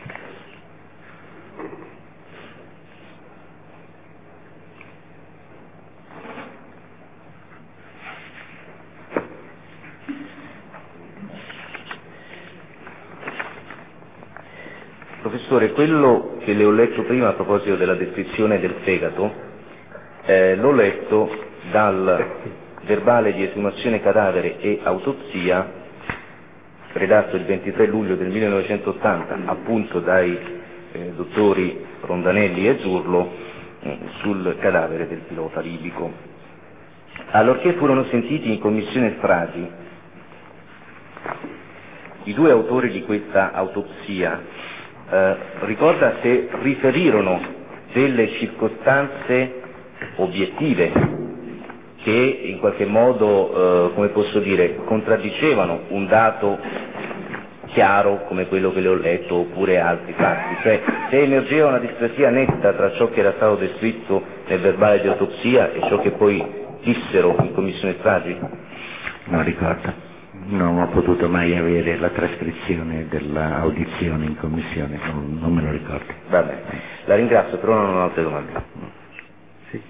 Professore, quello che le ho letto prima a proposito della descrizione del fegato, l'ho letto dal verbale di esumazione cadavere e autopsia redatto il 23 luglio del 1980 appunto dai dottori Rondanelli e Zurlo sul cadavere del pilota libico. Allorché furono sentiti in commissione stragi i due autori di questa autopsia, ricorda se riferirono delle circostanze obiettive che in qualche modo, come posso dire, contraddicevano un dato chiaro come quello che le ho letto, oppure altri fatti, cioè se emergeva una discrasia netta tra ciò che era stato descritto nel verbale di autopsia e ciò che poi dissero in commissione stragi? Non ricordo. Non ho potuto mai avere la trascrizione dell'audizione in commissione, non me lo ricordo. Va bene, la ringrazio, però non ho altre domande. Sì.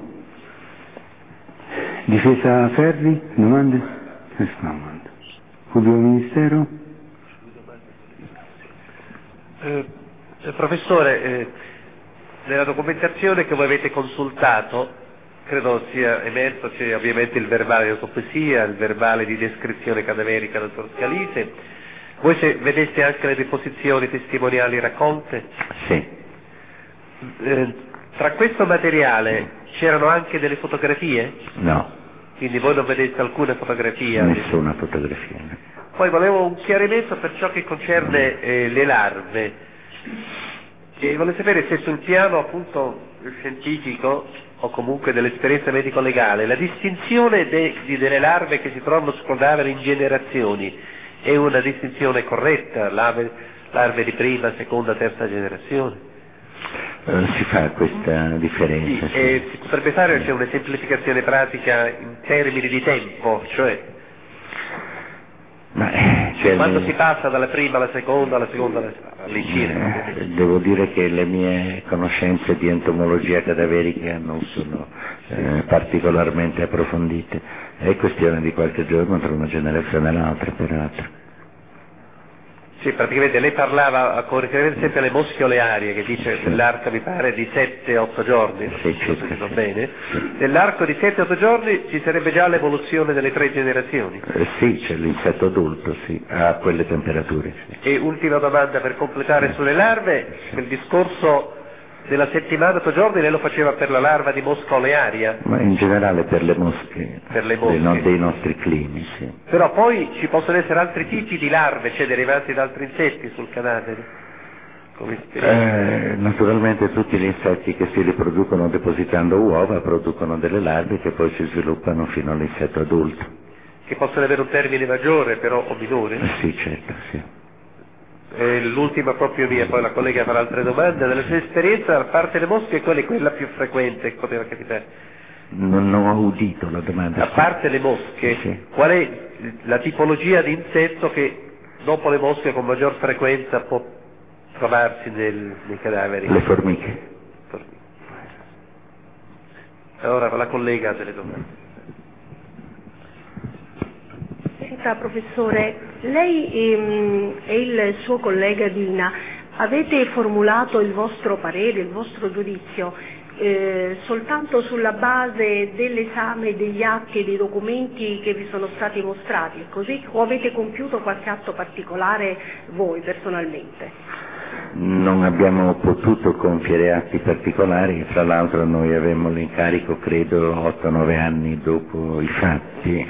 Difesa Ferri, domande? Nessuna domanda. Pubblico Ministero? Professore, nella documentazione che voi avete consultato, credo sia emerso, c'è ovviamente il verbale di autopsia, il verbale di descrizione cadaverica del dottor Scalise. Voi vedeste anche le deposizioni testimoniali raccolte? Sì. Tra questo materiale c'erano anche delle fotografie? No. Quindi voi non vedeste alcuna fotografia? Nessuna fotografia. Poi volevo un chiarimento per ciò che concerne le larve. Volevo sapere se sul piano appunto scientifico o comunque dell'esperienza medico-legale la distinzione delle larve che si trovano sul cadavere in generazioni è una distinzione corretta? Larve di prima, seconda, terza generazione? Si fa questa differenza. Sì. Si potrebbe fare un'esemplificazione pratica in termini di tempo, cioè? Quando si passa dalla prima alla seconda all'incirca? Devo dire che le mie conoscenze di entomologia cadaverica non sono particolarmente approfondite, è questione di qualche giorno tra una generazione e l'altra, peraltro. Sì, praticamente lei parlava con riferimento sempre alle mosche olearie, che dice nell'arco mi pare di 7-8 giorni, non bene. Nell'arco di 7-8 giorni ci sarebbe già l'evoluzione delle 3 generazioni? Sì, c'è l'insetto adulto, sì, a quelle temperature. Sì. E ultima domanda per completare sulle larve, il discorso della settimana 8 giorni lei lo faceva per la larva di mosca olearia? Ma in generale per le mosche, dei nostri climi, sì. Però poi ci possono essere altri tipi di larve, cioè derivanti da altri insetti sul cadavere? Naturalmente tutti gli insetti che si riproducono depositando uova producono delle larve che poi si sviluppano fino all'insetto adulto. Che possono avere un termine maggiore però o minore? Sì, certo, sì. L'ultima proprio mia, poi la collega farà altre domande. Dalla sua esperienza, a parte le mosche, qual è quella più frequente che poteva capitare? Non ho udito la domanda. A parte le mosche, sì. Qual è la tipologia di insetto che dopo le mosche con maggior frequenza può trovarsi nei cadaveri? Le formiche. Allora la collega ha delle domande. Senta professore, lei e il suo collega Dina avete formulato il vostro parere, il vostro giudizio soltanto sulla base dell'esame degli atti e dei documenti che vi sono stati mostrati, così, o avete compiuto qualche atto particolare voi personalmente? Non abbiamo potuto compiere atti particolari, fra l'altro noi avevamo l'incarico credo 8-9 anni dopo i fatti,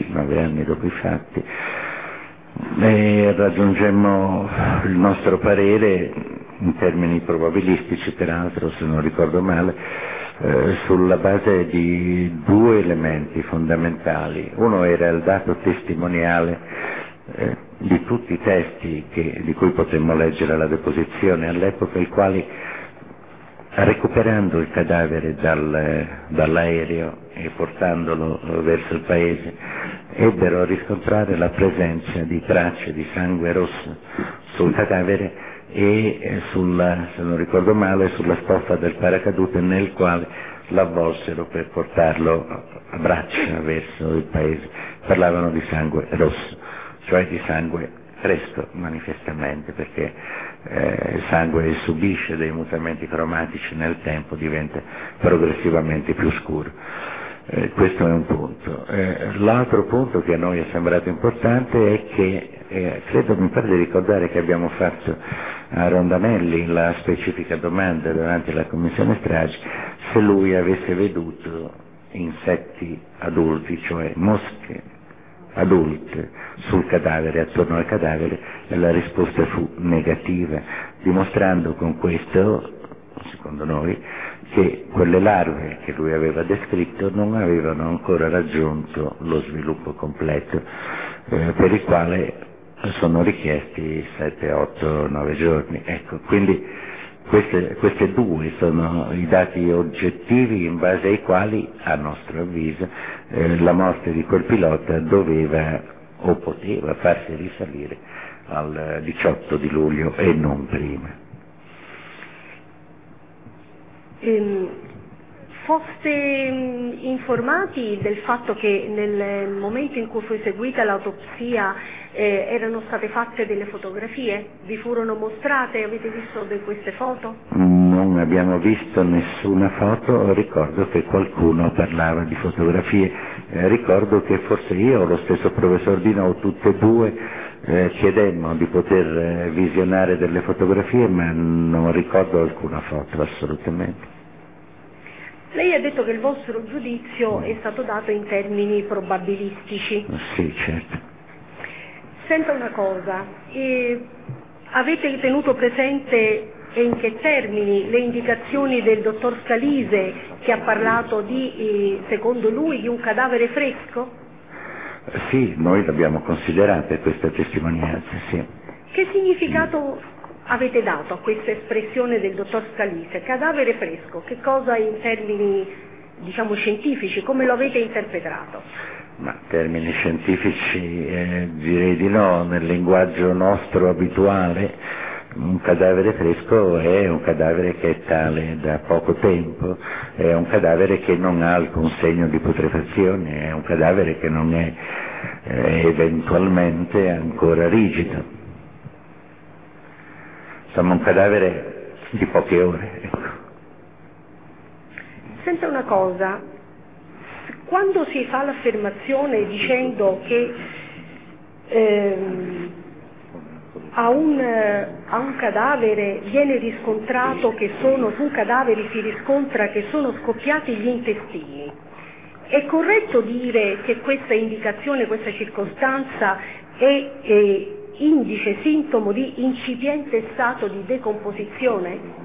e raggiungemmo il nostro parere in termini probabilistici, peraltro se non ricordo male, sulla base di 2 elementi fondamentali. Uno era il dato testimoniale di tutti i testi di cui potremmo leggere la deposizione all'epoca, i quali, recuperando il cadavere dall'aereo e portandolo verso il paese, ebbero a riscontrare la presenza di tracce di sangue rosso sul cadavere e se non ricordo male, sulla stoffa del paracadute nel quale l'avvolsero per portarlo a braccia verso il paese. Parlavano di sangue rosso, cioè di sangue fresco manifestamente, perché il sangue subisce dei mutamenti cromatici nel tempo, diventa progressivamente più scuro. Questo è un punto. L'altro punto che a noi è sembrato importante è che, mi pare di ricordare che abbiamo fatto a Rondanelli la specifica domanda davanti alla commissione stragi, se lui avesse veduto insetti adulti, cioè mosche adulte sul cadavere, attorno al cadavere, e la risposta fu negativa, dimostrando con questo, secondo noi, che quelle larve che lui aveva descritto non avevano ancora raggiunto lo sviluppo completo, per il quale sono richiesti 7, 8, 9 giorni. Ecco, quindi queste 2 sono i dati oggettivi in base ai quali, a nostro avviso, la morte di quel pilota doveva o poteva farsi risalire al 18 di luglio e non prima. Foste informati del fatto che nel momento in cui fu eseguita l'autopsia erano state fatte delle fotografie? Vi furono mostrate? Avete visto queste foto? Non abbiamo visto nessuna foto, ricordo che qualcuno parlava di fotografie, ricordo che forse io o lo stesso professor Dino o tutte e 2 chiedemmo di poter visionare delle fotografie, ma non ricordo alcuna foto assolutamente. Lei ha detto che il vostro giudizio è stato dato in termini probabilistici. Sì, certo. Senta una cosa, avete tenuto presente e in che termini le indicazioni del dottor Scalise, che ha parlato secondo lui, di un cadavere fresco? Sì, noi l'abbiamo considerata questa testimonianza, sì. Che significato avete dato a questa espressione del dottor Scalise, cadavere fresco? Che cosa in termini, diciamo, scientifici, come lo avete interpretato? Ma termini scientifici direi di no. Nel linguaggio nostro abituale un cadavere fresco è un cadavere che è tale da poco tempo, è un cadavere che non ha alcun segno di putrefazione, è un cadavere che non è eventualmente ancora rigido. Insomma, un cadavere di poche ore, ecco. Senta una cosa, quando si fa l'affermazione dicendo che a un cadavere viene riscontrato che su un cadavere si riscontra che sono scoppiati gli intestini, è corretto dire che questa indicazione, questa circostanza è indice, sintomo di incipiente stato di decomposizione?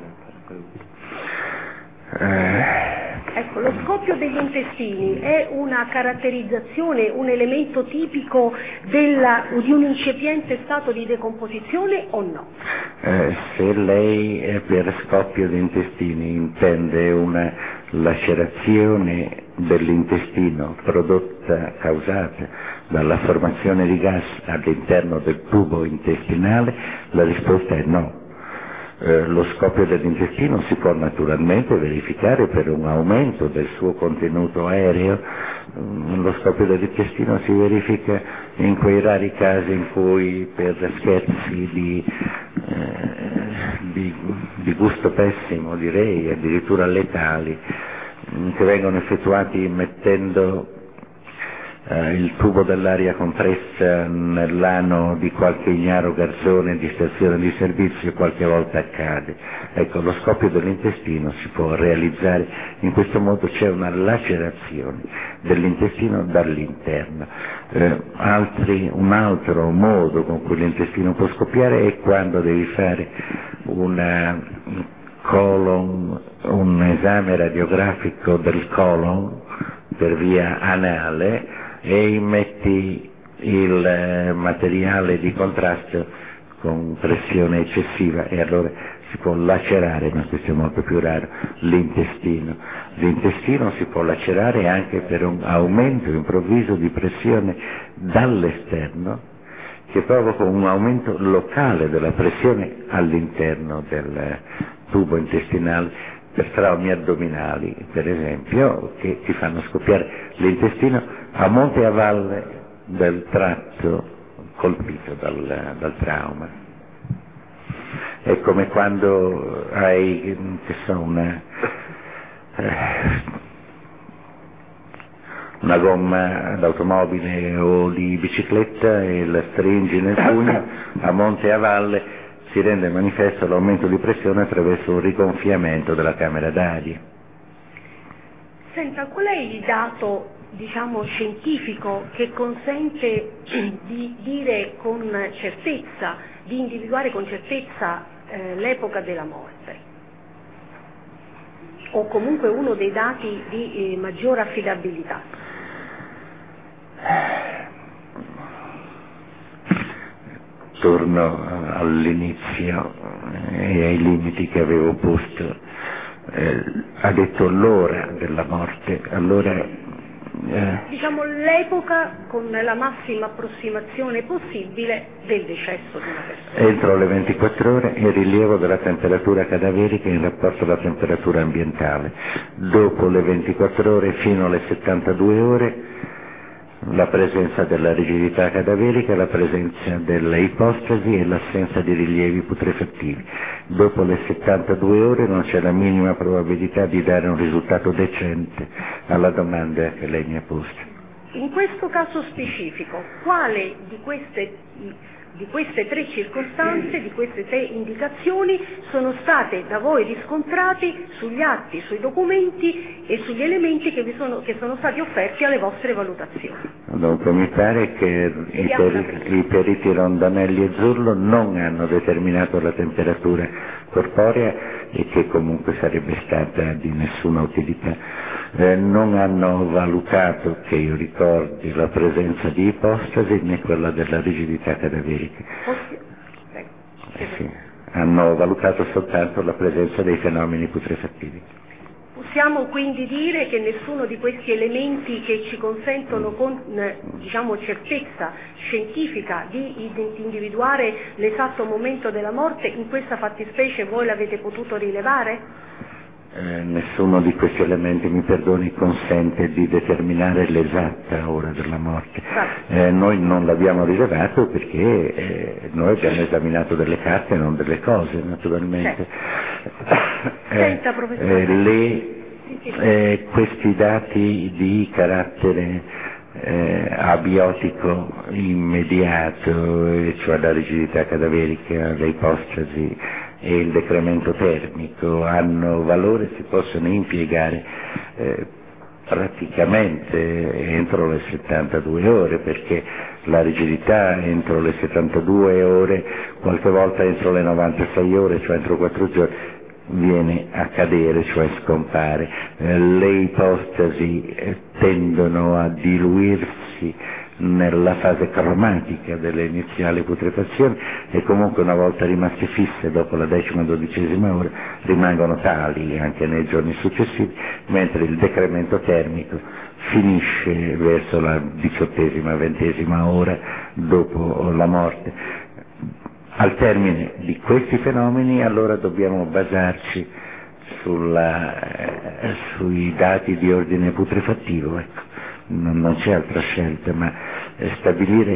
Ecco, lo scoppio degli intestini è una caratterizzazione, un elemento tipico di un incipiente stato di decomposizione o no? Se lei per scoppio di intestini intende una lacerazione dell'intestino causata dalla formazione di gas all'interno del tubo intestinale, la risposta è no. Lo scoppio dell'intestino si può naturalmente verificare per un aumento del suo contenuto aereo. Lo scoppio dell'intestino si verifica in quei rari casi in cui per scherzi di gusto pessimo, direi addirittura letali, che vengono effettuati mettendo il tubo dell'aria compressa nell'ano di qualche ignaro garzone di stazione di servizio, qualche volta accade. Ecco, lo scoppio dell'intestino si può realizzare in questo modo, c'è una lacerazione dell'intestino dall'interno. Un altro modo con cui l'intestino può scoppiare è quando devi fare un esame radiografico del colon per via anale e immetti il materiale di contrasto con pressione eccessiva e allora si può lacerare, ma questo è molto più raro, l'intestino. L'intestino si può lacerare anche per un aumento improvviso di pressione dall'esterno che provoca un aumento locale della pressione all'interno del tubo intestinale, per traumi addominali, per esempio, che ti fanno scoppiare l'intestino a monte e a valle del tratto colpito dal trauma. È come quando hai, una gomma d'automobile o di bicicletta e la stringi nel pugno, a monte e a valle si rende manifesto l'aumento di pressione attraverso un rigonfiamento della camera d'aria. Senta, qual è il dato, scientifico che consente di dire con certezza, di individuare con certezza l'epoca della morte? O comunque uno dei dati di maggior affidabilità? Torno all'inizio e ai limiti che avevo posto. Ha detto l'ora della morte, allora l'epoca con la massima approssimazione possibile del decesso di una persona. Entro le 24 ore il rilievo della temperatura cadaverica in rapporto alla temperatura ambientale. Dopo le 24 ore fino alle 72 ore la presenza della rigidità cadaverica, la presenza delle ipostasi e l'assenza di rilievi putrefattivi. Dopo le 72 ore non c'è la minima probabilità di dare un risultato decente alla domanda che lei mi ha posto. In questo caso specifico, quale di queste tre circostanze, di queste tre indicazioni sono state da voi riscontrati sugli atti, sui documenti e sugli elementi che sono stati offerti alle vostre valutazioni? Dunque mi pare che i periti Rondanelli e Zurlo non hanno determinato la temperatura corporea e che comunque sarebbe stata di nessuna utilità. Non hanno valutato, che io ricordi, la presenza di ipostasi né quella della rigidità cadaverica. Sì. Hanno valutato soltanto la presenza dei fenomeni putrefattivi. Possiamo quindi dire che nessuno di questi elementi che ci consentono con certezza scientifica di individuare l'esatto momento della morte, in questa fattispecie voi l'avete potuto rilevare? Nessuno di questi elementi, mi perdoni, consente di determinare l'esatta ora della morte. Noi non l'abbiamo rilevato perché noi abbiamo esaminato delle carte e non delle cose, naturalmente. Senta, professore. Questi dati di carattere abiotico immediato, cioè la rigidità cadaverica, le ipostasi e il decremento termico, hanno valore, si possono impiegare praticamente entro le 72 ore, perché la rigidità entro le 72 ore, qualche volta entro le 96 ore, cioè entro 4 giorni, viene a cadere, cioè scompare. Le ipostasi tendono a diluirsi nella fase cromatica delle iniziali putrefazioni e comunque una volta rimaste fisse dopo la 10ª-12ª ora rimangono tali anche nei giorni successivi, mentre il decremento termico finisce verso la 18ª-20ª ora dopo la morte. Al termine di questi fenomeni allora dobbiamo basarci sui dati di ordine putrefattivo, ecco. Non c'è altra scelta, ma stabilire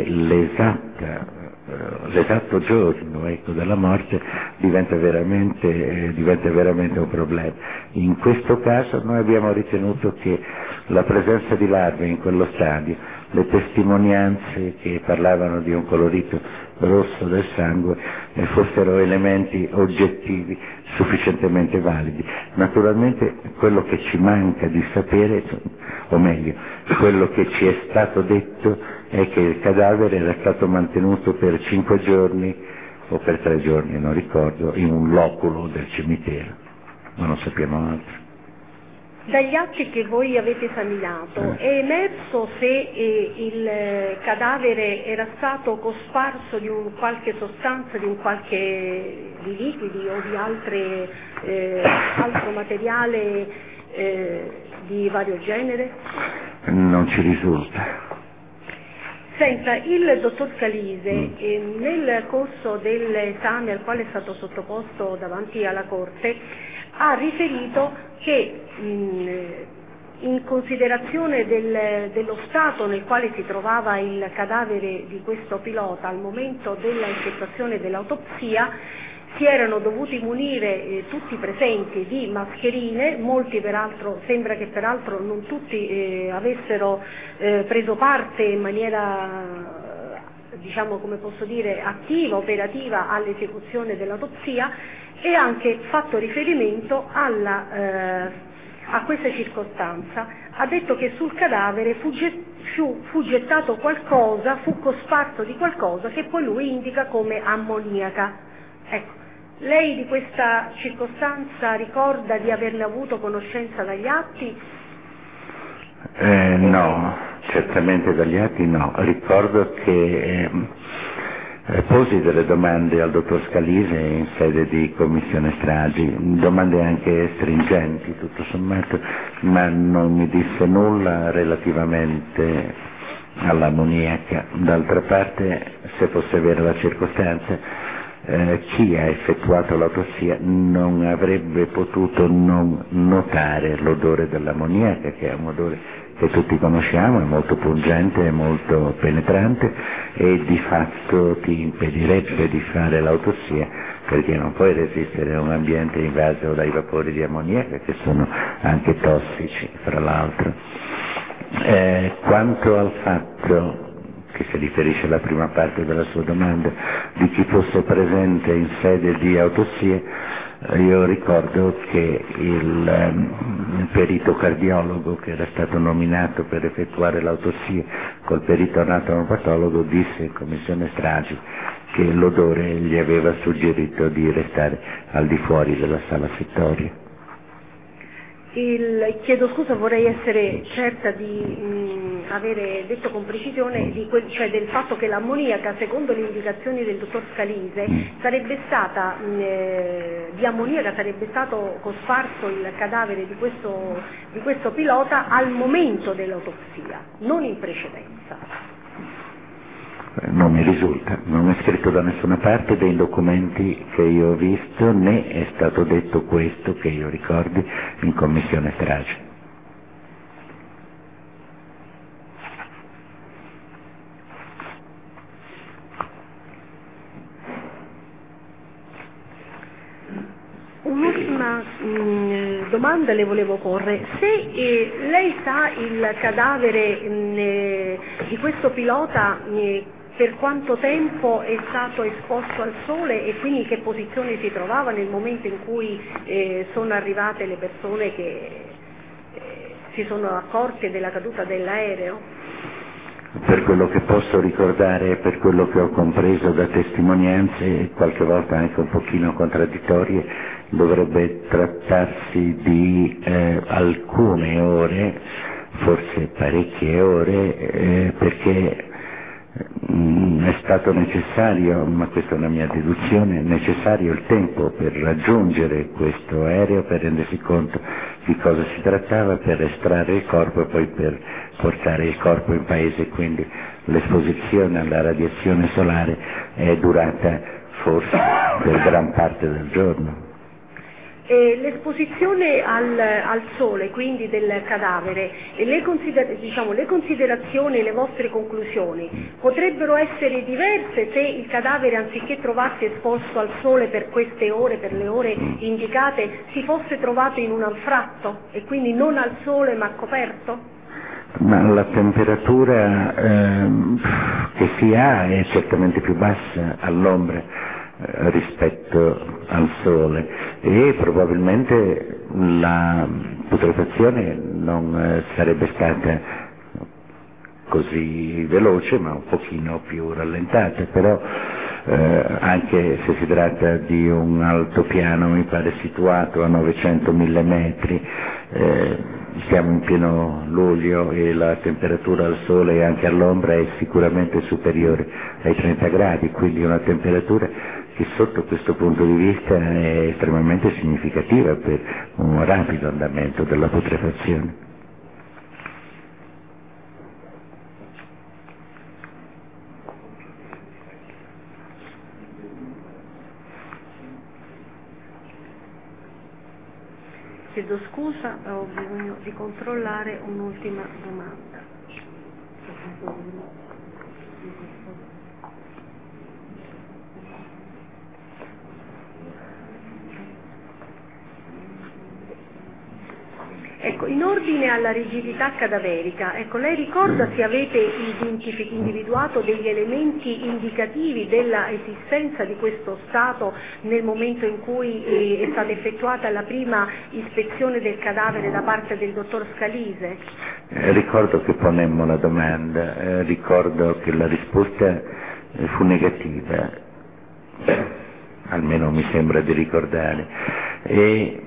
l'esatto giorno della morte diventa veramente un problema. In questo caso noi abbiamo ritenuto che la presenza di larve in quello stadio, le testimonianze che parlavano di un colorito rosso del sangue fossero elementi oggettivi sufficientemente validi. Naturalmente quello che ci manca di sapere, o meglio, quello che ci è stato detto è che il cadavere era stato mantenuto per 5 giorni o per 3 giorni, non ricordo, in un loculo del cimitero, ma non sappiamo altro. Dagli atti che voi avete esaminato è emerso se il cadavere era stato cosparso di qualche sostanza, di liquidi o di altro materiale di vario genere? Non ci risulta. Senta, il dottor Scalise nel corso dell'esame al quale è stato sottoposto davanti alla Corte ha riferito che in considerazione dello stato nel quale si trovava il cadavere di questo pilota al momento della effettuazione dell'autopsia si erano dovuti munire tutti i presenti di mascherine, molti peraltro, sembra che peraltro non tutti avessero preso parte in maniera attiva, operativa all'esecuzione dell'autopsia, e anche fatto riferimento a questa circostanza. Ha detto che sul cadavere fu gettato qualcosa, fu cosparso di qualcosa che poi lui indica come ammoniaca. Ecco, lei di questa circostanza ricorda di averne avuto conoscenza dagli atti? No, certamente dagli atti no. Ricordo che posi delle domande al dottor Scalise in sede di commissione stragi, domande anche stringenti tutto sommato, ma non mi disse nulla relativamente all'ammoniaca. D'altra parte, se fosse vera la circostanza, chi ha effettuato l'autopsia non avrebbe potuto non notare l'odore dell'ammoniaca, che è un odore che tutti conosciamo, è molto pungente, è molto penetrante e di fatto ti impedirebbe di fare l'autopsia, perché non puoi resistere a un ambiente invaso dai vapori di ammoniaca che sono anche tossici, fra l'altro. Quanto al fatto che si riferisce alla prima parte della sua domanda, di chi fosse presente in sede di autopsia, io ricordo che il perito cardiologo che era stato nominato per effettuare l'autopsia col perito anatomopatologo disse in commissione stragi che l'odore gli aveva suggerito di restare al di fuori della sala fettoria. Chiedo scusa, vorrei essere certa di avere detto con precisione cioè del fatto che l'ammoniaca, secondo le indicazioni del dottor Scalise, sarebbe stata di ammoniaca sarebbe stato cosparso il cadavere di questo pilota al momento dell'autopsia, non in precedenza. Non mi risulta, non è scritto da nessuna parte dei documenti che io ho visto, né è stato detto questo, che io ricordi, in commissione strage. Un'ultima domanda le volevo porre. Se lei sa il cadavere di questo pilota per quanto tempo è stato esposto al sole e quindi in che posizione si trovava nel momento in cui sono arrivate le persone che si sono accorte della caduta dell'aereo? Per quello che posso ricordare e per quello che ho compreso da testimonianze, qualche volta anche un pochino contraddittorie, dovrebbe trattarsi di alcune ore, forse parecchie ore, perché è stato necessario, ma questa è una mia deduzione, necessario il tempo per raggiungere questo aereo, per rendersi conto di cosa si trattava, per estrarre il corpo e poi per portare il corpo in paese, quindi l'esposizione alla radiazione solare è durata forse per gran parte del giorno. L'esposizione al sole, quindi del cadavere, le considerazioni e le vostre conclusioni potrebbero essere diverse se il cadavere, anziché trovarsi esposto al sole per queste ore, per le ore indicate, si fosse trovato in un anfratto e quindi non al sole ma coperto? Ma la temperatura che si ha è certamente più bassa all'ombra rispetto al sole e probabilmente la putrefazione non sarebbe stata così veloce ma un pochino più rallentata, però anche se si tratta di un altopiano mi pare situato a 900.000 metri, siamo in pieno luglio e la temperatura al sole e anche all'ombra è sicuramente superiore ai 30 gradi, quindi una temperatura che sotto questo punto di vista è estremamente significativa per un rapido andamento della putrefazione. Chiedo scusa, ho bisogno di controllare un'ultima domanda. Ecco, in ordine alla rigidità cadaverica, lei ricorda se avete individuato degli elementi indicativi della esistenza di questo stato nel momento in cui è stata effettuata la prima ispezione del cadavere da parte del dottor Scalise? Ricordo che ponemmo la domanda, ricordo che la risposta fu negativa, almeno mi sembra di ricordare, e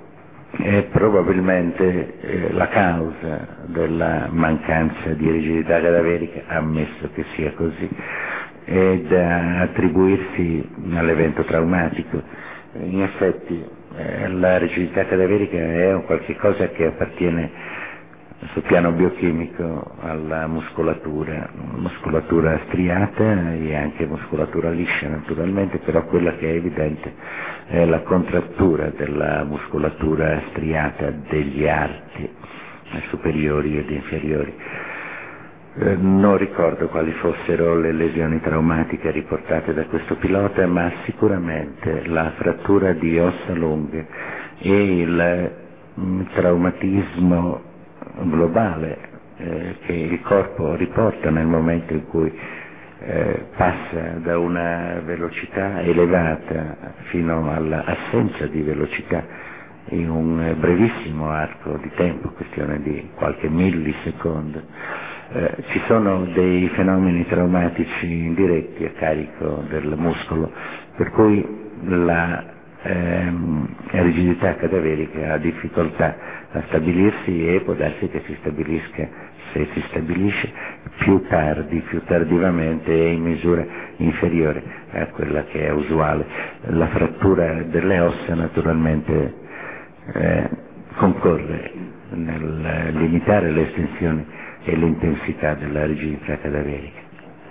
probabilmente la causa della mancanza di rigidità cadaverica, ammesso che sia così, è da attribuirsi all'evento traumatico. In effetti la rigidità cadaverica è un qualche cosa che appartiene sul piano biochimico alla muscolatura striata e anche muscolatura liscia naturalmente, però quella che è evidente è la contrattura della muscolatura striata degli arti superiori ed inferiori. Non ricordo quali fossero le lesioni traumatiche riportate da questo pilota, ma sicuramente la frattura di ossa lunghe e il traumatismo globale che il corpo riporta nel momento in cui passa da una velocità elevata fino all'assenza di velocità in un brevissimo arco di tempo, questione di qualche millisecondo. Ci sono dei fenomeni traumatici indiretti a carico del muscolo, per cui la rigidità cadaverica ha difficoltà a stabilirsi, e può darsi che si stabilisca, se si stabilisce, più tardivamente e in misura inferiore a quella che è usuale. La frattura delle ossa naturalmente concorre nel limitare l'estensione e l'intensità della rigidità cadaverica.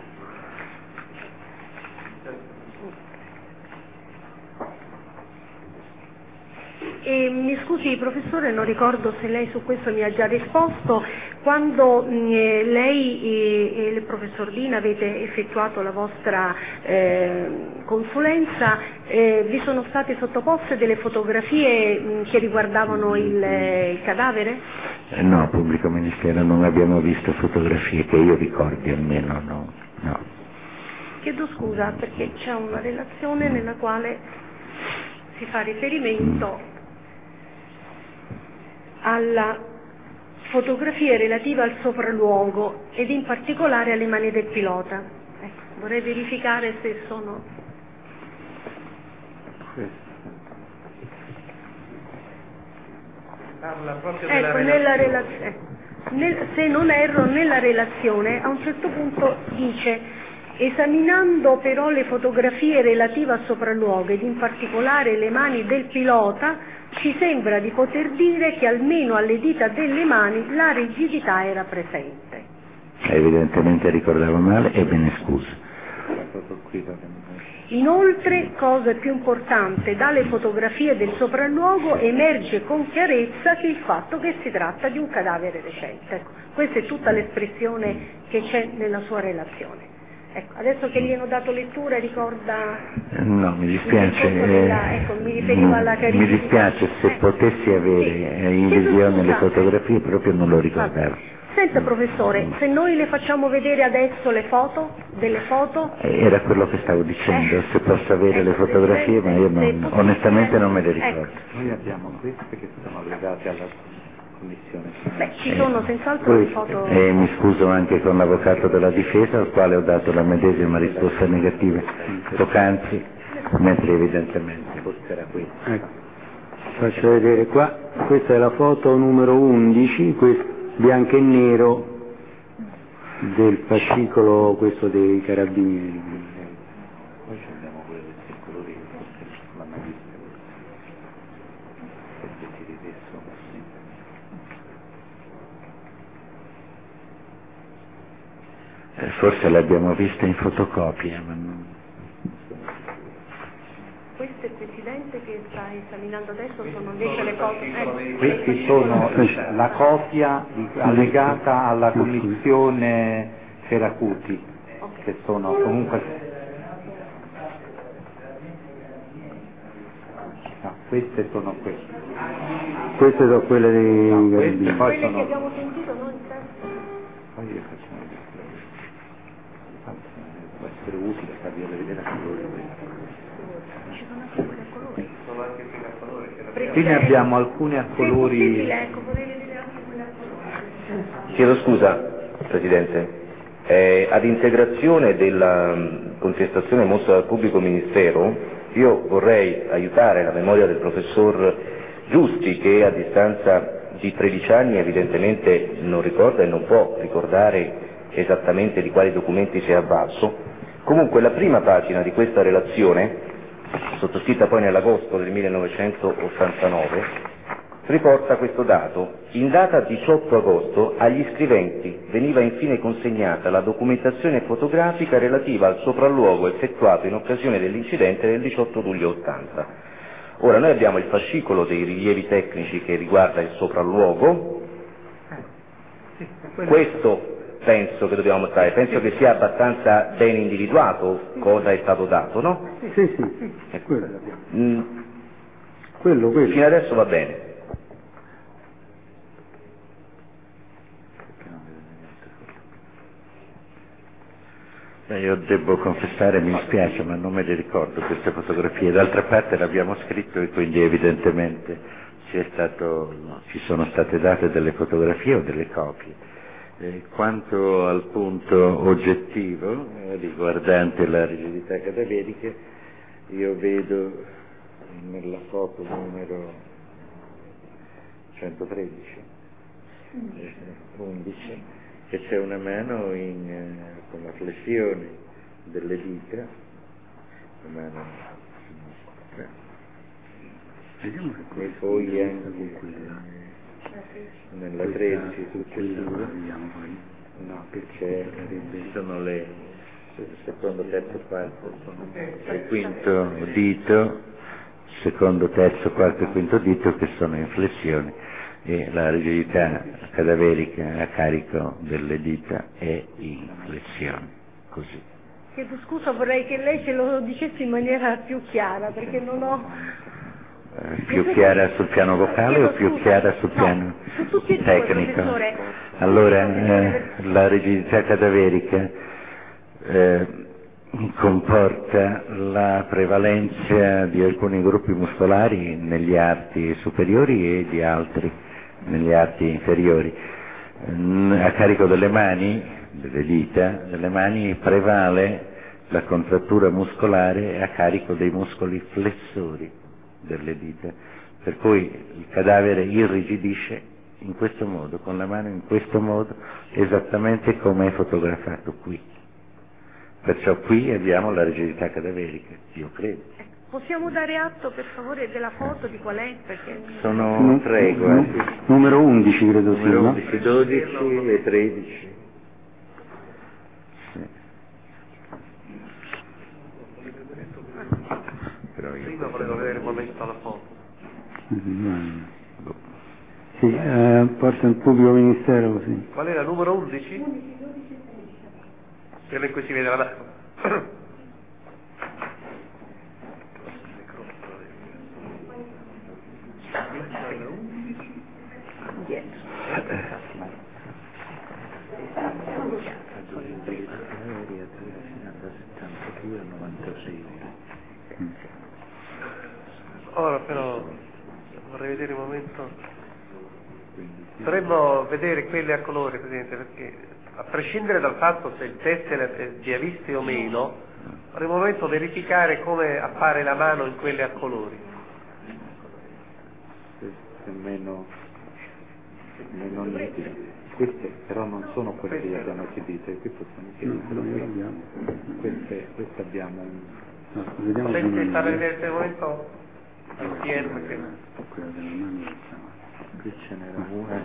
Mi scusi professore, non ricordo se lei su questo mi ha già risposto. Quando lei e il professor Dina avete effettuato la vostra consulenza, vi sono state sottoposte delle fotografie che riguardavano il cadavere? No, pubblico ministero, non abbiamo visto fotografie che io ricordi, almeno no. Chiedo scusa perché c'è una relazione nella quale si fa riferimento alla fotografia relativa al sopralluogo ed in particolare alle mani del pilota. Ecco, vorrei verificare se sono... Parla proprio Ecco, se non erro, nella relazione a un certo punto dice: esaminando però le fotografie relative al sopralluogo ed in particolare le mani del pilota, ci sembra di poter dire che almeno alle dita delle mani la rigidità era presente. Evidentemente ricordavo male e me ne scuso. Inoltre, cosa più importante, dalle fotografie del sopralluogo emerge con chiarezza che il fatto che si tratta di un cadavere recente. Ecco, questa è tutta l'espressione che c'è nella sua relazione. Ecco, adesso che gli hanno dato lettura ricorda... No, mi dispiace. Mi riferivo alla mi dispiace, se potessi avere in visione le fotografie proprio non lo ricordavo. Senta professore, se noi le facciamo vedere adesso le foto, delle foto... Era quello che stavo dicendo, se posso avere le fotografie, ma io onestamente non me le ricordo. Noi abbiamo queste che sono legate alla commissione. Beh, ci sono senz'altro le foto... E mi scuso anche con l'avvocato della difesa, al quale ho dato la medesima risposta negativa poc'anzi, mentre evidentemente era questa. Ecco. Faccio vedere qua, questa è la foto numero 11, bianco e nero del fascicolo, questo dei carabinieri. Poi abbiamo quelle del circolo lì, l'hanno vista, perché si ripesso. Forse l'abbiamo vista in fotocopia, ma non... Queste, Presidente, che sta esaminando adesso sono invece le foto... Questi sono la copia allegata alla commissione Feracuti, che sono comunque... No, queste sono queste. Queste sono quelle dei Queste poi Quelle che sono... abbiamo sentito, no? In Poi io faccio può essere utile fargliele vedere a colore. Ci sono anche quelle a colori. Sono anche quelle a colore. Qui ne abbiamo alcune a Se è colori. possibile, ecco, vorrei vedere anche quelle a colori. Chiedo scusa, Presidente. Ad integrazione della contestazione mossa dal pubblico ministero, io vorrei aiutare la memoria del professor Giusti, che a distanza di 13 anni evidentemente non ricorda e non può ricordare esattamente di quali documenti si è avvalso. Comunque la prima pagina di questa relazione, sottoscritta poi nell'agosto del 1989, riporta questo dato: in data 18 agosto agli scriventi veniva infine consegnata la documentazione fotografica relativa al sopralluogo effettuato in occasione dell'incidente del 18 luglio 80. Ora noi abbiamo il fascicolo dei rilievi tecnici che riguarda il sopralluogo, questo penso che dobbiamo mostrare, penso che sia abbastanza ben individuato cosa è stato dato, no? Sì, quello. Fino adesso va bene. Io devo confessare, mi dispiace, ma non me le ricordo queste fotografie. D'altra parte l'abbiamo scritto e quindi evidentemente ci sono state date delle fotografie o delle copie. Quanto al punto oggettivo riguardante la rigidità cadaverica, io vedo nella foto numero 113, 11, e c'è una mano con la flessione delle dita, la mano sinistra, e poi anche nella 13 successiva, no, che ci sono le secondo, terzo, quarto e quinto dito, secondo, terzo, quarto e quinto dito che sono in flessione, e la rigidità cadaverica a carico delle dita è in flessione, così. Chiedo scusa, vorrei che lei ce lo dicesse in maniera più chiara, perché non ho... Più chiara sul piano vocale o più chiara sul piano tecnico? Allora, la rigidità cadaverica comporta la prevalenza di alcuni gruppi muscolari negli arti superiori e di altri negli arti inferiori. A carico delle mani, delle dita, delle mani prevale la contrattura muscolare a carico dei muscoli flessori delle dita, per cui il cadavere irrigidisce in questo modo, con la mano in questo modo, esattamente come è fotografato qui. Perciò qui abbiamo la rigidità cadaverica, io credo. Possiamo dare atto per favore della foto di qual è? Perché... Sono tre, guardi. Numero 11 credo sia, Numero no? 11, 12 e 13. Sì. Però io Prima volevo vedere il momento alla foto. Sì, porta il pubblico ministero così. Qual era? Numero 11? Quello in cui si vede la mano. Ora però vorrei vedere un momento. Dovremmo vedere quelle a colore, Presidente, perché a prescindere dal fatto se il test è via viste o meno, vorremmo un momento verificare come appare la mano in quelle a colori. Questo è meno nitido. Queste però non sono quelle che abbiamo esibito, qui possiamo queste abbiamo Vediamo Potete far vedere per il momento insieme quella della mano. qui ce n'era una,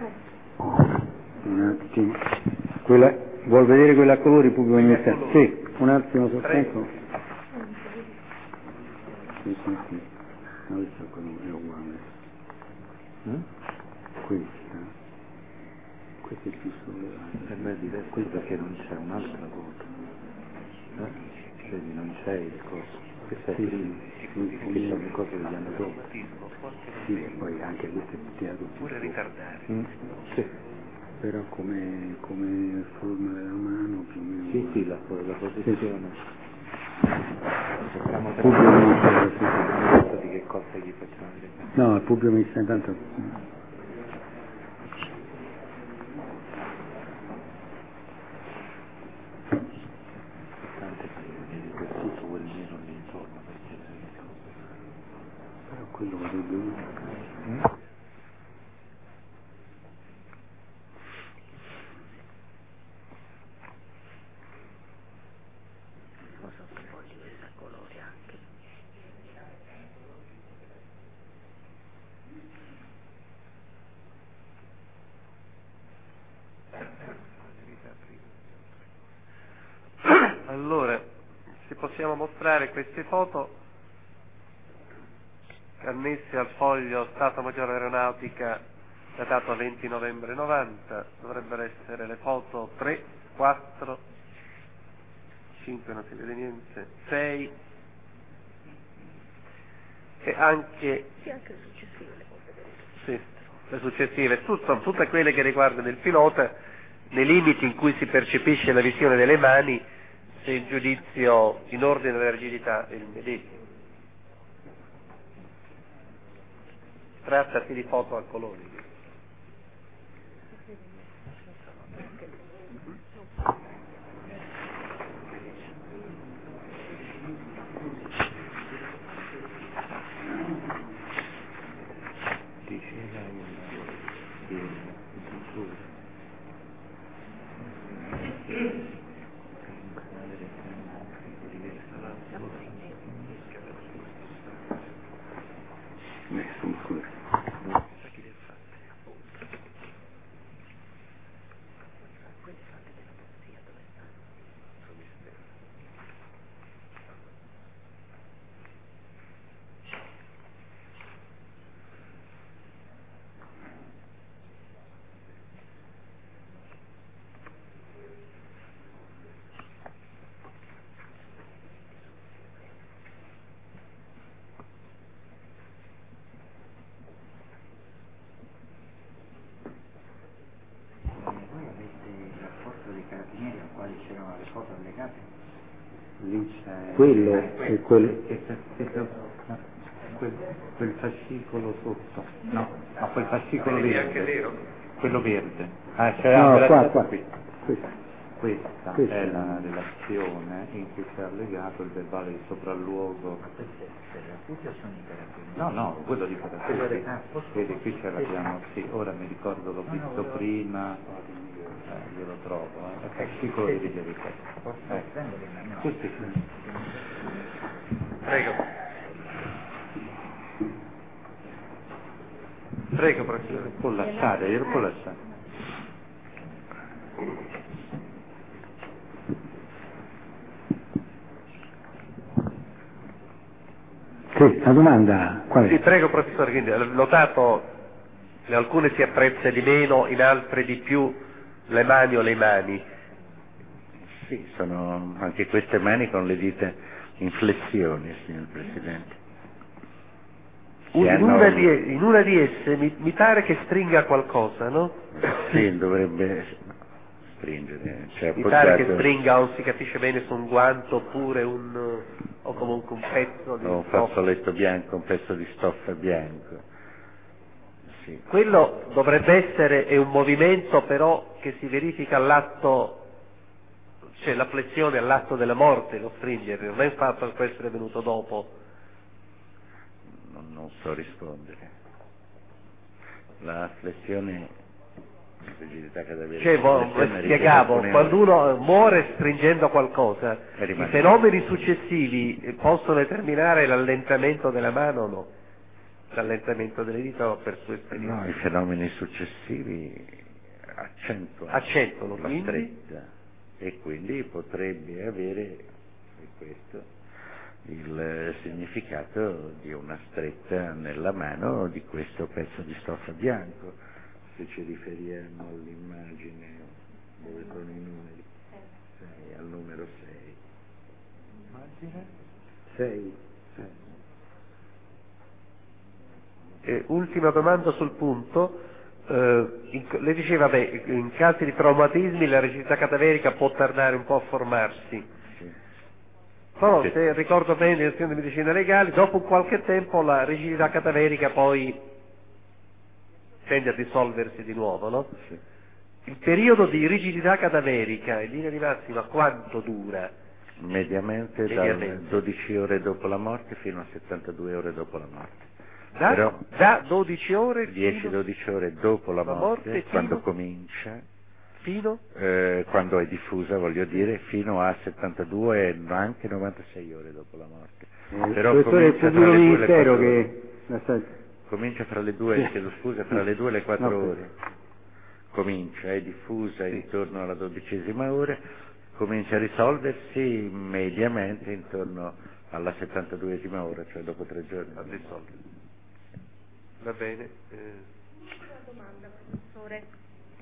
Un attimo. Quella, vuol vedere quella a colori pubblico ministero? Sì, un attimo soltanto. Sì, sì, sì. No, questa è uguale. Questa è più sollevata. per me è diverso perché non c'è un'altra foto. Vedi, non c'è il coso. Questa è prima, che sono le cose che hanno dopo. Sì, e poi anche questa è tirato pure ritardare. Sì. Però come forma della mano più o meno. Sì, sì, la posizione. Facciamo Pubblico ministero, sì. di che cosa gli facciamo vedere. No, il pubblico ministero intanto. Tutto quel nero lì intorno perché Però quello potrebbe. Allora, se possiamo mostrare queste foto annesse al foglio Stato Maggiore Aeronautica datato 20 novembre 90, dovrebbero essere le foto 3, 4, 5 non si vede niente, 6 e anche sì, le successive, tutte quelle che riguardano il pilota nei limiti in cui si percepisce la visione delle mani se il giudizio in ordine alla rigidità è il medesimo. Trattasi di foto a colori. diceva foto allegate, lì c'è quel fascicolo sotto, no, quel fascicolo verde, quello verde, qua. questa è la relazione in cui c'è allegato il verbale di sopralluogo. Ma queste o sono interativi? No, quello di Ferrari. Vedi, qui ce l'abbiamo, sì, ora mi ricordo, l'ho visto prima, glielo trovo, è fascicolo di ricerca. Posso prendere? No. Sì. Prego, professore. Può lasciare, glielo può lasciare. Sì, la domanda qual è? Sì, prego professore, quindi ho notato in alcune si apprezza di meno, in altre di più le mani o le mani. Sì, sono anche queste mani con le dita in flessione, signor Presidente. In una di esse mi pare che stringa qualcosa, no? Sì, dovrebbe stringere. Mi pare che stringa, non si capisce bene se un guanto oppure o comunque un pezzo di un stoffa. fazzoletto bianco, un pezzo di stoffa bianco. Sì. Quello dovrebbe essere un movimento però che si verifica all'atto, cioè la flessione all'atto della morte, lo stringere, non è un fatto che può essere venuto dopo. Non so rispondere. La flessione, rigidità cadaverica. Spiegavo, quando uno muore stringendo qualcosa, i fenomeni successivi possono determinare l'allentamento della mano o no? L'allentamento delle dita per sua esperienza? No, i fenomeni successivi accentuano la stretta e quindi potrebbe avere questo il significato di una stretta nella mano di questo pezzo di stoffa bianco, se ci riferiamo all'immagine dove sono i numeri, al numero 6. Ultima domanda sul punto, lei diceva, in casi di traumatismi la rigidità cadaverica può tardare un po' a formarsi. Però se ricordo bene le lezioni di medicina legale, dopo qualche tempo la rigidità cadaverica poi tende a dissolversi di nuovo, no? Sì. Il periodo di rigidità cadaverica in linea di massima quanto dura? Mediamente da 12 ore dopo la morte fino a 72 ore dopo la morte. Da 12 ore 10-12 ore dopo la morte quando comincia, fino? Quando è diffusa, voglio dire, fino a 72 e anche 96 ore dopo la morte. Però comincia tra le 2 e le 4 ore. Comincia fra le 2, chiedo scusa, fra le 2 e le 4 ore. Comincia, è diffusa intorno alla 12ª ora, comincia a risolversi mediamente intorno alla 72ª ora, cioè dopo 3 giorni. A risolversi. Va bene. Una domanda, professore.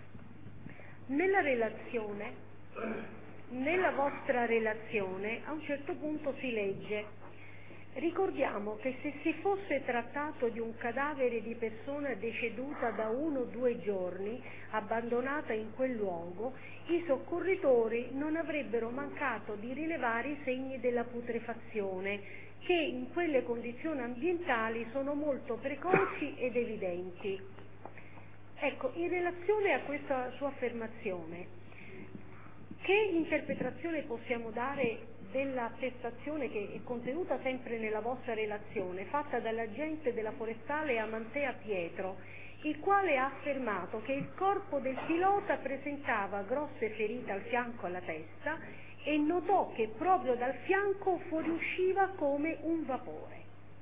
Nella vostra relazione, a un certo punto si legge: ricordiamo che se si fosse trattato di un cadavere di persona deceduta da 1 o 2 giorni, abbandonata in quel luogo, i soccorritori non avrebbero mancato di rilevare i segni della putrefazione, che in quelle condizioni ambientali sono molto precoci ed evidenti. Ecco, in relazione a questa sua affermazione, che interpretazione possiamo dare dell'attestazione che è contenuta sempre nella vostra relazione, fatta dall'agente della forestale Amantea Pietro, il quale ha affermato che il corpo del pilota presentava grosse ferite al fianco e alla testa e notò che proprio dal fianco fuoriusciva come un vapore.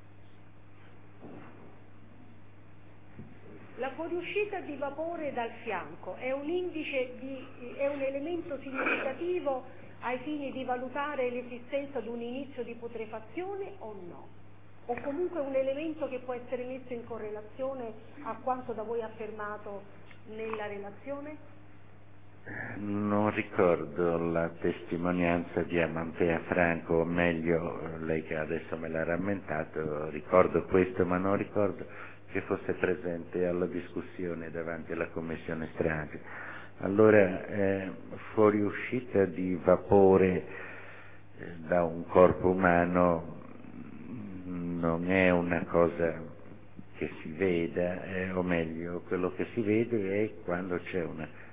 La fuoriuscita di vapore dal fianco è un elemento significativo ai fini di valutare l'esistenza di un inizio di putrefazione o no? O comunque un elemento che può essere messo in correlazione a quanto da voi affermato nella relazione? Non ricordo la testimonianza di Amantea Franco, o meglio, lei che adesso me l'ha rammentato, ricordo questo, ma non ricordo che fosse presente alla discussione davanti alla commissione strage. Allora, fuoriuscita di vapore da un corpo umano non è una cosa che si veda, o meglio, quello che si vede è quando c'è una